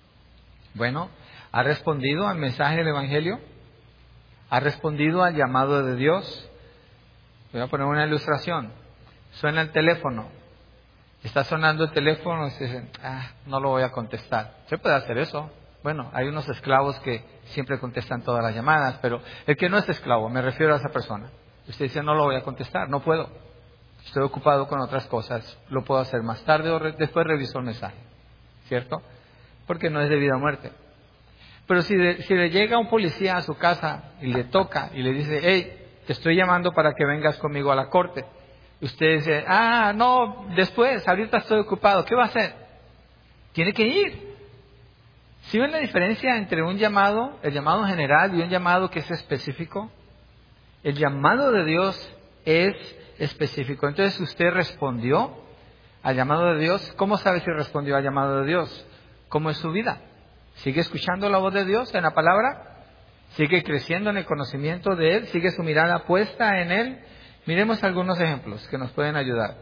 Bueno, ¿ha respondido al mensaje del Evangelio? ¿Ha respondido al llamado de Dios? Voy a poner una ilustración. Suena el teléfono. Está sonando el teléfono y se dicen, ah, no lo voy a contestar. ¿Se puede hacer eso? Bueno, hay unos esclavos que siempre contestan todas las llamadas, pero el que no es esclavo, me refiero a esa persona. Usted dice, no lo voy a contestar, no puedo. Estoy ocupado con otras cosas, lo puedo hacer más tarde o re- después reviso el mensaje. ¿Cierto? Porque no es de vida o muerte. Pero si, de, si le llega un policía a su casa y le toca y le dice, hey, te estoy llamando para que vengas conmigo a la corte. Usted dice, ah, no, después, ahorita estoy ocupado, ¿qué va a hacer? Tiene que ir. ¿Sí ven la diferencia entre un llamado, el llamado general y un llamado que es específico? El llamado de Dios es específico. Entonces usted respondió al llamado de Dios. ¿Cómo sabe si respondió al llamado de Dios? ¿Cómo es su vida? ¿Sigue escuchando la voz de Dios en la palabra? ¿Sigue creciendo en el conocimiento de Él? ¿Sigue su mirada puesta en Él? Miremos algunos ejemplos que nos pueden ayudar.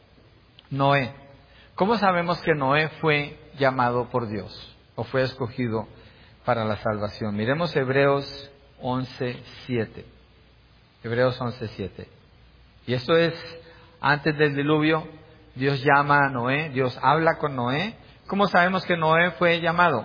Noé. ¿Cómo sabemos que Noé fue llamado por Dios o fue escogido para la salvación? Miremos Hebreos once siete. Hebreos once siete. Y esto es antes del diluvio. Dios llama a Noé, Dios habla con Noé. ¿Cómo sabemos que Noé fue llamado?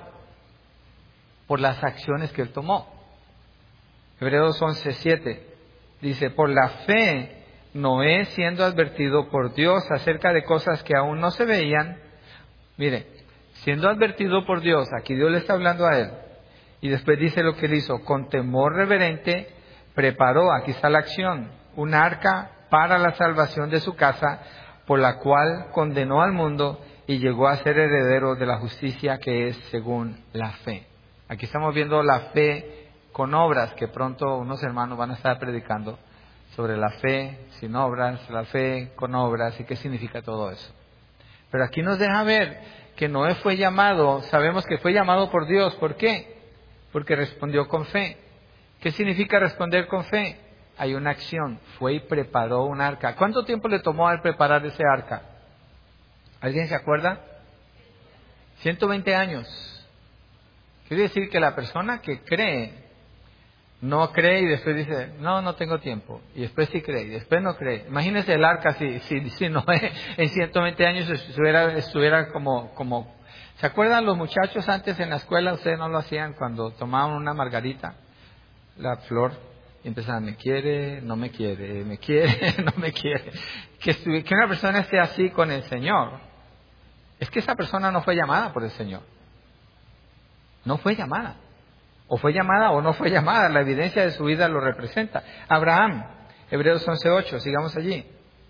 Por las acciones que él tomó. Hebreos once siete dice, por la fe Noé, siendo advertido por Dios acerca de cosas que aún no se veían, mire, siendo advertido por Dios, aquí Dios le está hablando a él, y después dice lo que él hizo, con temor reverente preparó, aquí está la acción, un arca para la salvación de su casa, por la cual condenó al mundo y llegó a ser heredero de la justicia que es según la fe. Aquí estamos viendo la fe con obras, que pronto unos hermanos van a estar predicando sobre la fe sin obras, la fe con obras y qué significa todo eso. Pero aquí nos deja ver que Noé fue llamado, sabemos que fue llamado por Dios. ¿Por qué? Porque respondió con fe. ¿Qué significa responder con fe? Hay una acción, fue y preparó un arca. ¿Cuánto tiempo le tomó al preparar ese arca? ¿Alguien se acuerda? ciento veinte años. Quiere decir que la persona que cree, no cree y después dice, no, no tengo tiempo. Y después sí cree y después no cree. Imagínese el arca si, si, si Noé en ciento veinte años estuviera, estuviera como, como... ¿Se acuerdan los muchachos antes en la escuela? Ustedes no lo hacían cuando tomaban una margarita, la flor, y empezaban, me quiere, no me quiere, me quiere, no me quiere. Que, que una persona esté así con el Señor, es que esa persona no fue llamada por el Señor. No fue llamada. O fue llamada o no fue llamada. La evidencia de su vida lo representa. Abraham, Hebreos once ocho, sigamos allí.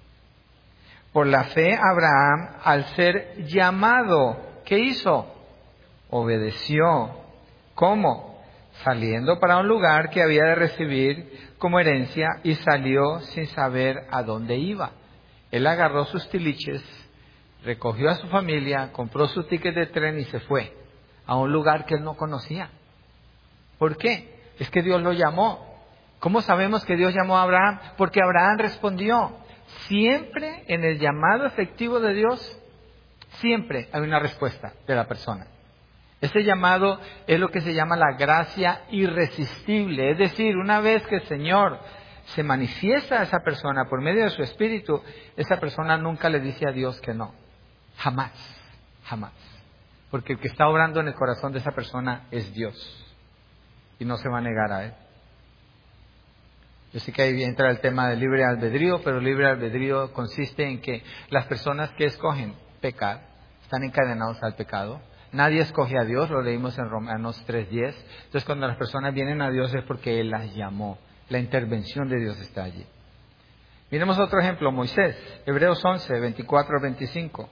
Por la fe, Abraham, al ser llamado, ¿qué hizo? Obedeció. ¿Cómo? Saliendo para un lugar que había de recibir como herencia y salió sin saber a dónde iba. Él agarró sus tiliches, recogió a su familia, compró su ticket de tren y se fue a un lugar que él no conocía. ¿Por qué? Es que Dios lo llamó. ¿Cómo sabemos que Dios llamó a Abraham? Porque Abraham respondió. Siempre en el llamado efectivo de Dios, siempre hay una respuesta de la persona. Ese llamado es lo que se llama la gracia irresistible. Es decir, una vez que el Señor se manifiesta a esa persona por medio de su Espíritu, esa persona nunca le dice a Dios que no. Jamás, jamás. Porque el que está obrando en el corazón de esa persona es Dios. Y no se va a negar a Él. Yo sé que ahí entra el tema del libre albedrío, pero el libre albedrío consiste en que las personas que escogen pecar están encadenados al pecado. Nadie escoge a Dios, lo leímos en Romanos tres diez. Entonces cuando las personas vienen a Dios es porque Él las llamó. La intervención de Dios está allí. Miremos otro ejemplo, Moisés, Hebreos once, veinticuatro al veinticinco.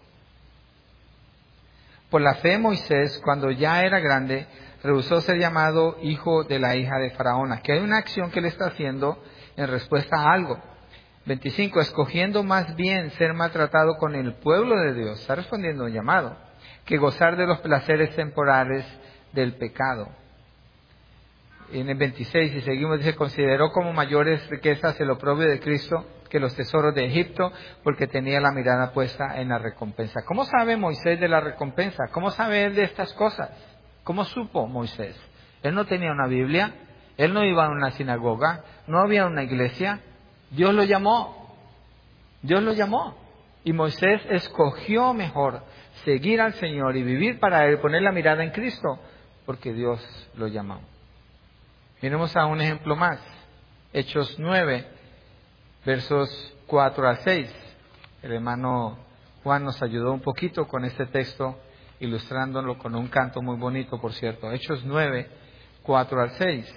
Por la fe Moisés, cuando ya era grande, rehusó ser llamado hijo de la hija de Faraón. Aquí hay una acción que él está haciendo en respuesta a algo. veinticinco, escogiendo más bien ser maltratado con el pueblo de Dios, está respondiendo a un llamado, que gozar de los placeres temporales del pecado. En el veintiséis, y seguimos, dice, consideró como mayores riquezas el oprobio de Cristo que los tesoros de Egipto, porque tenía la mirada puesta en la recompensa. ¿Cómo sabe Moisés de la recompensa? ¿Cómo sabe él de estas cosas? ¿Cómo supo Moisés? Él no tenía una Biblia, él no iba a una sinagoga, no había una iglesia. Dios lo llamó, Dios lo llamó. Y Moisés escogió mejor seguir al Señor y vivir para Él, poner la mirada en Cristo, porque Dios lo llamó. Miremos a un ejemplo más. Hechos nueve, versos cuatro al seis. El hermano Juan nos ayudó un poquito con este texto, ilustrándolo con un canto muy bonito, por cierto. Hechos nueve, cuatro al seis.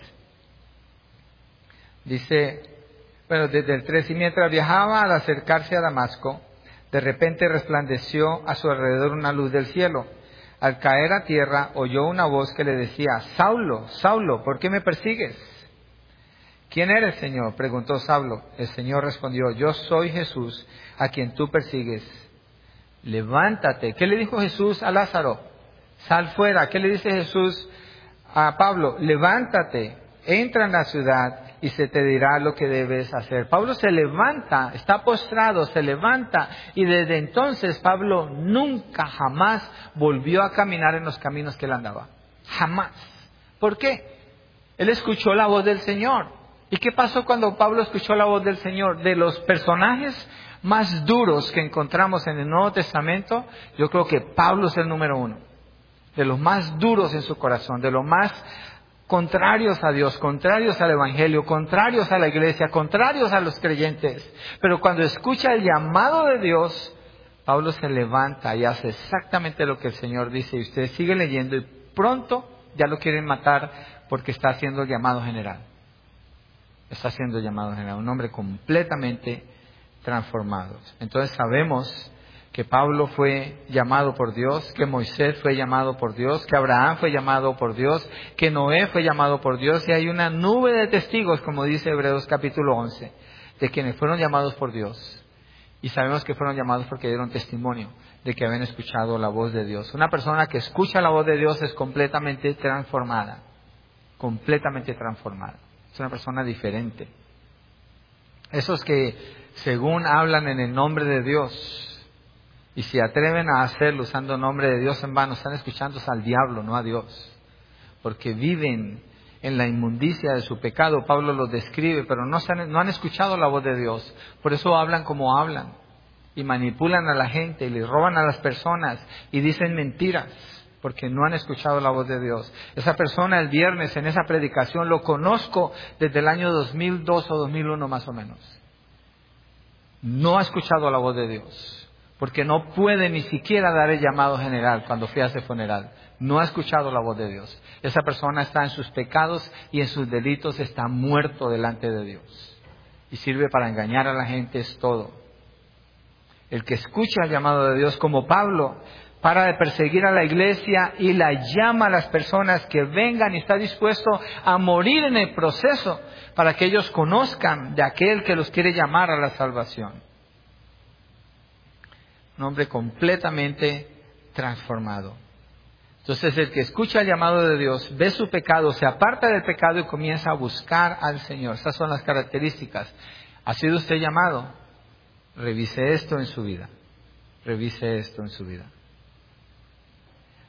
Dice, bueno, desde el tres, y mientras viajaba al acercarse a Damasco, de repente resplandeció a su alrededor una luz del cielo. Al caer a tierra, oyó una voz que le decía, Saulo, Saulo, ¿por qué me persigues? ¿Quién eres, Señor?, preguntó Saulo. El Señor respondió, yo soy Jesús, a quien tú persigues. Levántate. ¿Qué le dijo Jesús a Lázaro? Sal fuera. ¿Qué le dice Jesús a Pablo? Levántate, entra en la ciudad y se te dirá lo que debes hacer. Pablo se levanta, está postrado, se levanta, y desde entonces Pablo nunca jamás volvió a caminar en los caminos que él andaba. Jamás. ¿Por qué? Él escuchó la voz del Señor. ¿Y qué pasó cuando Pablo escuchó la voz del Señor? De los personajes más duros que encontramos en el Nuevo Testamento, yo creo que Pablo es el número uno. De los más duros en su corazón, de los más contrarios a Dios, contrarios al Evangelio, contrarios a la iglesia, contrarios a los creyentes. Pero cuando escucha el llamado de Dios, Pablo se levanta y hace exactamente lo que el Señor dice. Y usted sigue leyendo y pronto ya lo quieren matar porque está haciendo el llamado general. Está haciendo el llamado general. Un hombre completamente transformado. Entonces sabemos que Pablo fue llamado por Dios, que Moisés fue llamado por Dios, que Abraham fue llamado por Dios, que Noé fue llamado por Dios, y hay una nube de testigos, como dice Hebreos capítulo once, de quienes fueron llamados por Dios. Y sabemos que fueron llamados porque dieron testimonio de que habían escuchado la voz de Dios. Una persona que escucha la voz de Dios es completamente transformada, completamente transformada. Es una persona diferente. Esos que según hablan en el nombre de Dios y se atreven a hacerlo usando el nombre de Dios en vano, están escuchando al diablo, no a Dios, porque viven en la inmundicia de su pecado. Pablo los describe, pero no, se han, no han escuchado la voz de Dios, por eso hablan como hablan y manipulan a la gente y le roban a las personas y dicen mentiras, porque no han escuchado la voz de Dios. Esa persona el viernes en esa predicación lo conozco desde el año dos mil dos o dos mil uno más o menos. No ha escuchado la voz de Dios, porque no puede ni siquiera dar el llamado general cuando fui a ese funeral. No ha escuchado la voz de Dios. Esa persona está en sus pecados y en sus delitos, está muerto delante de Dios. Y sirve para engañar a la gente, es todo. El que escucha el llamado de Dios, como Pablo, para de perseguir a la iglesia y la llama a las personas que vengan y está dispuesto a morir en el proceso para que ellos conozcan de aquel que los quiere llamar a la salvación. Un hombre completamente transformado. Entonces el que escucha el llamado de Dios, ve su pecado, se aparta del pecado y comienza a buscar al Señor. Estas son las características. ¿Ha sido usted llamado? Revise esto en su vida. Revise esto en su vida.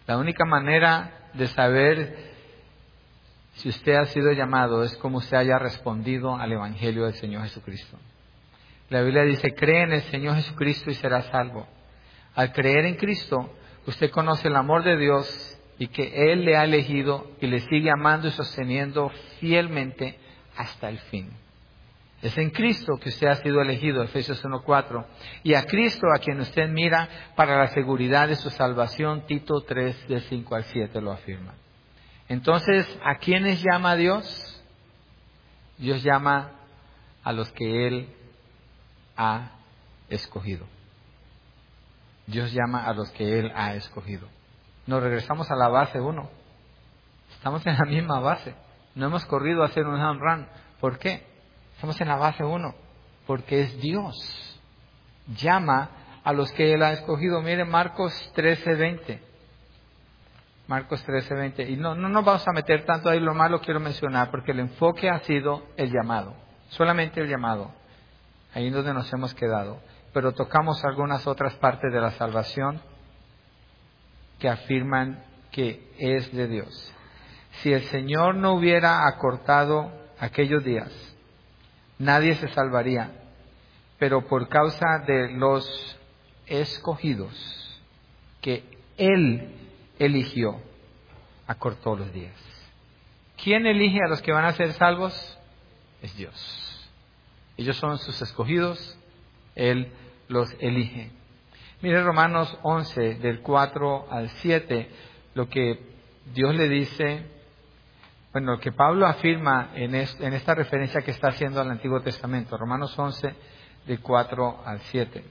La única manera de saber si usted ha sido llamado es como usted haya respondido al Evangelio del Señor Jesucristo. La Biblia dice, cree en el Señor Jesucristo y será salvo. Al creer en Cristo, usted conoce el amor de Dios y que Él le ha elegido y le sigue amando y sosteniendo fielmente hasta el fin. Es en Cristo que usted ha sido elegido, Efesios uno cuatro. Y a Cristo a quien usted mira para la seguridad de su salvación, Tito tres, de cinco al siete lo afirma. Entonces, ¿a quiénes llama Dios? Dios llama a los que Él ha escogido. Dios llama a los que Él ha escogido. Nos regresamos a la base uno. Estamos en la misma base. No hemos corrido a hacer un home run. ¿Por qué? Estamos en la base uno. Porque es Dios. Llama a los que Él ha escogido. Miren Marcos trece veinte. Marcos trece veinte. Y no, no nos vamos a meter tanto ahí, lo más lo quiero mencionar, porque el enfoque ha sido el llamado. Solamente el llamado. Ahí es donde nos hemos quedado. Pero tocamos algunas otras partes de la salvación que afirman que es de Dios. Si el Señor no hubiera acortado aquellos días, nadie se salvaría, pero por causa de los escogidos que Él eligió, acortó los días. ¿Quién elige a los que van a ser salvos? Es Dios. Ellos son sus escogidos, Él los elige. Mire Romanos once, del cuatro al siete, lo que Dios le dice, bueno, lo que Pablo afirma en, es, en esta referencia que está haciendo al Antiguo Testamento. Romanos once, del cuatro al siete.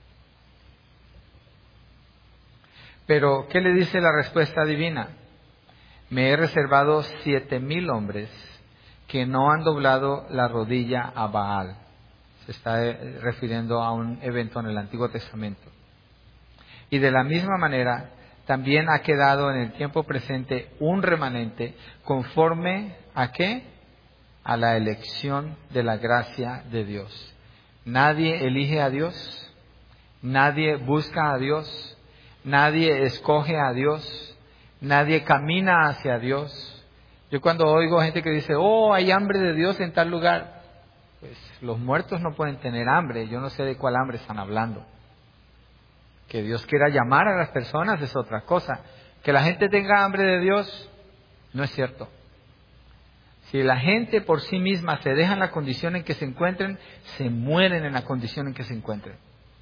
Pero, ¿qué le dice la respuesta divina? Me he reservado siete mil hombres que no han doblado la rodilla a Baal. Se está refiriendo a un evento en el Antiguo Testamento. Y de la misma manera, también ha quedado en el tiempo presente un remanente conforme a ¿qué? A la elección de la gracia de Dios. Nadie elige a Dios, nadie busca a Dios, nadie escoge a Dios, nadie camina hacia Dios. Yo cuando oigo gente que dice, oh, hay hambre de Dios en tal lugar, pues los muertos no pueden tener hambre, yo no sé de cuál hambre están hablando. Que Dios quiera llamar a las personas es otra cosa. Que la gente tenga hambre de Dios, no es cierto. Si la gente por sí misma se deja en la condición en que se encuentren, se mueren en la condición en que se encuentren.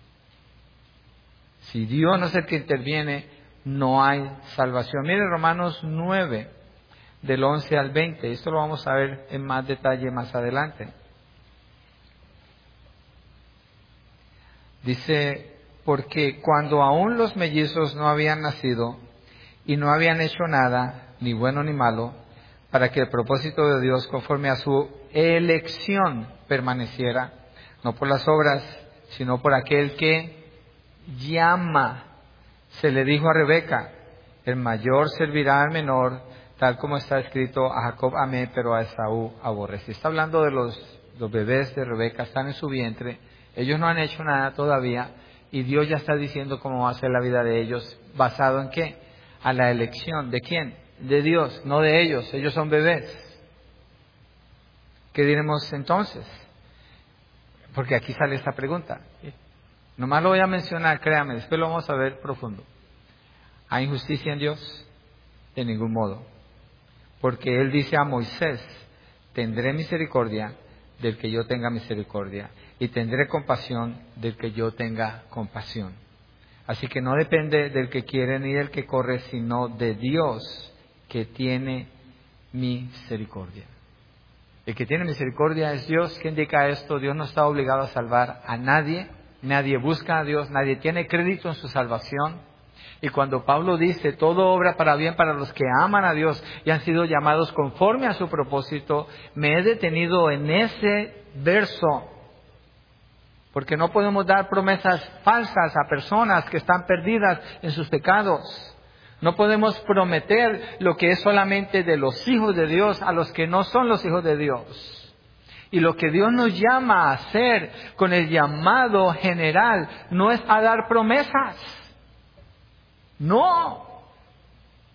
Si Dios no es el que interviene, no hay salvación. Mire Romanos nueve, del once al veinte. Esto lo vamos a ver en más detalle más adelante. Dice, porque cuando aún los mellizos no habían nacido y no habían hecho nada, ni bueno ni malo, para que el propósito de Dios conforme a su elección permaneciera, no por las obras, sino por aquel que llama. Se le dijo a Rebeca, el mayor servirá al menor, tal como está escrito, a Jacob amé, pero a Esaú aborrecí. Está hablando de los, los bebés de Rebeca, están en su vientre, ellos no han hecho nada todavía, y Dios ya está diciendo cómo va a ser la vida de ellos, ¿basado en qué? A la elección. ¿De quién? De Dios, no de ellos. Ellos son bebés. ¿Qué diremos entonces? Porque aquí sale esta pregunta. Nomás lo voy a mencionar, créame, después lo vamos a ver profundo. ¿Hay injusticia en Dios? De ningún modo. Porque Él dice a Moisés, tendré misericordia del que yo tenga misericordia, y tendré compasión del que yo tenga compasión. Así que no depende del que quiere ni del que corre, sino de Dios que tiene misericordia. El que tiene misericordia es Dios. ¿Qué indica esto? Dios no está obligado a salvar a nadie, nadie busca a Dios, nadie tiene crédito en su salvación. Y cuando Pablo dice, todo obra para bien para los que aman a Dios y han sido llamados conforme a su propósito, me he detenido en ese verso, porque no podemos dar promesas falsas a personas que están perdidas en sus pecados. No podemos prometer lo que es solamente de los hijos de Dios a los que no son los hijos de Dios. Y lo que Dios nos llama a hacer con el llamado general no es a dar promesas. No.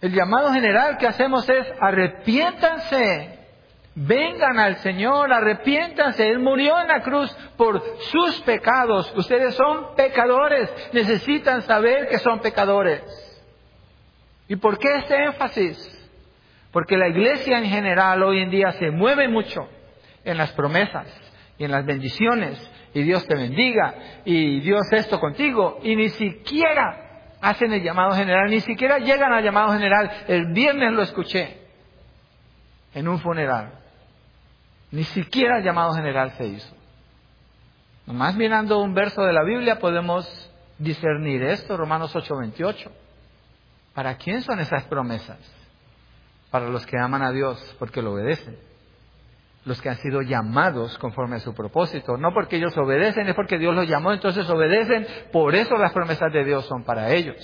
El llamado general que hacemos es arrepiéntanse, vengan al Señor, arrepiéntanse. Él murió en la cruz por sus pecados. Ustedes son pecadores, necesitan saber que son pecadores. ¿Y por qué este énfasis? Porque la iglesia en general hoy en día se mueve mucho en las promesas y en las bendiciones, y Dios te bendiga, y Dios esto contigo, y ni siquiera hacen el llamado general, ni siquiera llegan al llamado general. El viernes lo escuché en un funeral. Ni siquiera el llamado general se hizo. Nomás mirando un verso de la Biblia podemos discernir esto, Romanos ocho veintiocho. ¿Para quién son esas promesas? Para los que aman a Dios, porque lo obedecen. Los que han sido llamados conforme a su propósito. No porque ellos obedecen, es porque Dios los llamó, entonces obedecen. Por eso las promesas de Dios son para ellos.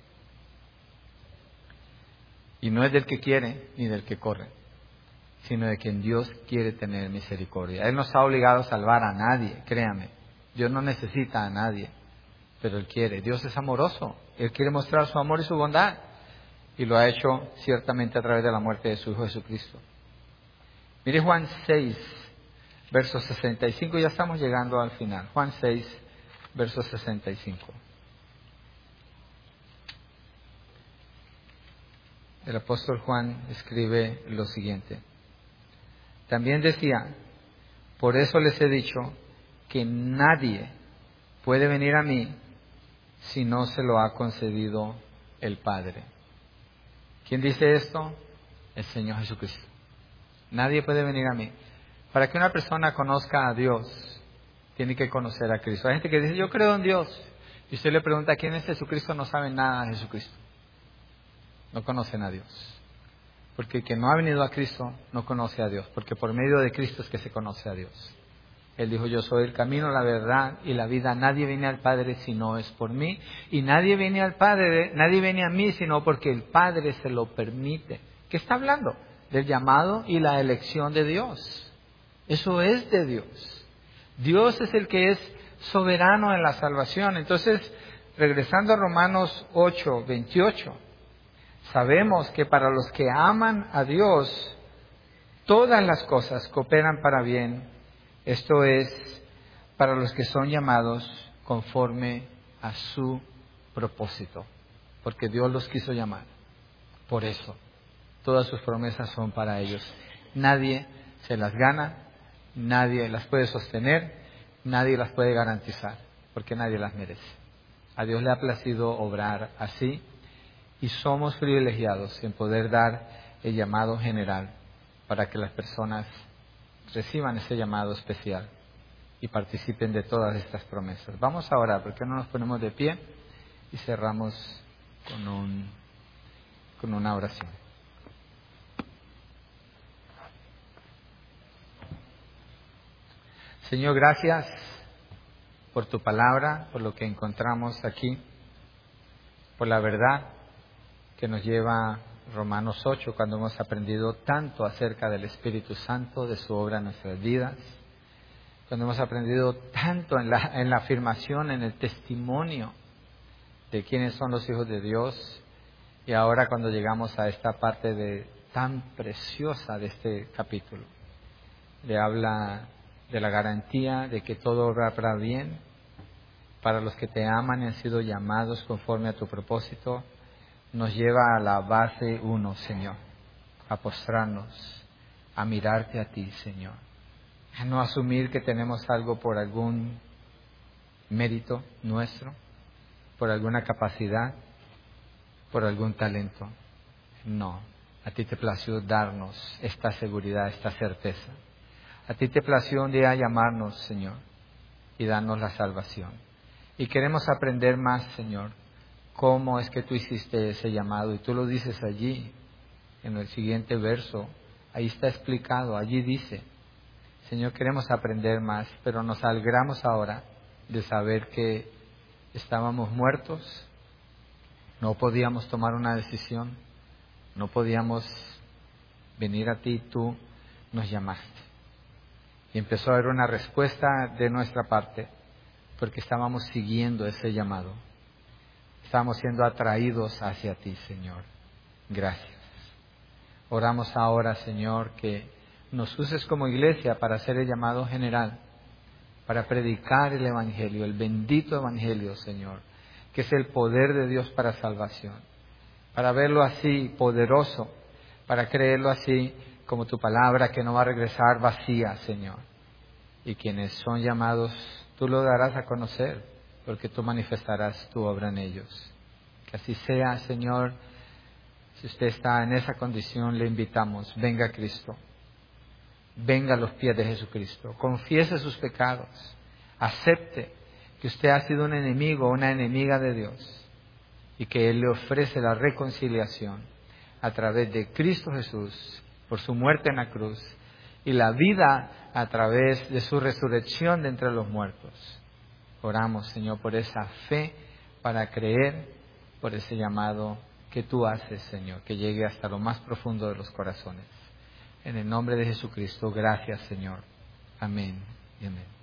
Y no es del que quiere ni del que corre, sino de quien Dios quiere tener misericordia. Él no está obligado a salvar a nadie, créame. Dios no necesita a nadie, pero Él quiere. Dios es amoroso. Él quiere mostrar su amor y su bondad. Y lo ha hecho ciertamente a través de la muerte de su Hijo Jesucristo. Mire Juan seis, verso sesenta y cinco. Ya estamos llegando al final. Juan seis, verso sesenta y cinco. El apóstol Juan escribe lo siguiente. También decía, por eso les he dicho que nadie puede venir a mí si no se lo ha concedido el Padre. ¿Quién dice esto? El Señor Jesucristo. Nadie puede venir a mí. Para que una persona conozca a Dios, tiene que conocer a Cristo. Hay gente que dice, yo creo en Dios. Y usted le pregunta, ¿quién es Jesucristo? No saben nada de Jesucristo. No conocen a Dios. Porque el que no ha venido a Cristo no conoce a Dios. Porque por medio de Cristo es que se conoce a Dios. Él dijo, yo soy el camino, la verdad y la vida. Nadie viene al Padre si no es por mí. Y nadie viene al Padre, nadie viene a mí sino porque el Padre se lo permite. ¿Qué está hablando? Del llamado y la elección de Dios. Eso es de Dios. Dios es el que es soberano en la salvación. Entonces, regresando a Romanos ocho veintiocho, sabemos que para los que aman a Dios, todas las cosas cooperan para bien. Esto es, para los que son llamados conforme a su propósito. Porque Dios los quiso llamar. Por eso, todas sus promesas son para ellos. Nadie se las gana, nadie las puede sostener, nadie las puede garantizar, porque nadie las merece. A Dios le ha placido obrar así, y somos privilegiados en poder dar el llamado general para que las personas reciban ese llamado especial y participen de todas estas promesas. Vamos a orar, porque no nos ponemos de pie y cerramos con un, con una oración. Señor, gracias por tu palabra, por lo que encontramos aquí, por la verdad que nos lleva Romanos ocho, cuando hemos aprendido tanto acerca del Espíritu Santo, de su obra en nuestras vidas, cuando hemos aprendido tanto en la, en la afirmación, en el testimonio de quiénes son los hijos de Dios, y ahora cuando llegamos a esta parte de, tan preciosa de este capítulo, le habla de la garantía de que todo obra para bien para los que te aman y han sido llamados conforme a tu propósito. Nos lleva a la base uno, Señor, a postrarnos, a mirarte a ti, Señor, a no asumir que tenemos algo por algún mérito nuestro, por alguna capacidad, por algún talento. No, a ti te plació darnos esta seguridad, esta certeza. A ti te plació un día llamarnos, Señor, y darnos la salvación. Y queremos aprender más, Señor, cómo es que tú hiciste ese llamado. Y tú lo dices allí, en el siguiente verso. Ahí está explicado, allí dice. Señor, queremos aprender más, pero nos alegramos ahora de saber que estábamos muertos, no podíamos tomar una decisión, no podíamos venir a ti, tú nos llamaste. Y empezó a haber una respuesta de nuestra parte, porque estábamos siguiendo ese llamado. Estábamos siendo atraídos hacia ti, Señor. Gracias. Oramos ahora, Señor, que nos uses como iglesia para hacer el llamado general, para predicar el Evangelio, el bendito Evangelio, Señor, que es el poder de Dios para salvación, para verlo así poderoso, para creerlo así como tu palabra que no va a regresar vacía, Señor. Y quienes son llamados, tú lo darás a conocer, porque tú manifestarás tu obra en ellos. Que así sea, Señor. Si usted está en esa condición, le invitamos, venga a Cristo. Venga a los pies de Jesucristo. Confiese sus pecados. Acepte que usted ha sido un enemigo o una enemiga de Dios. Y que Él le ofrece la reconciliación a través de Cristo Jesús, por su muerte en la cruz, y la vida a través de su resurrección de entre los muertos. Oramos, Señor, por esa fe para creer, por ese llamado que tú haces, Señor, que llegue hasta lo más profundo de los corazones. En el nombre de Jesucristo, gracias, Señor. Amén y amén.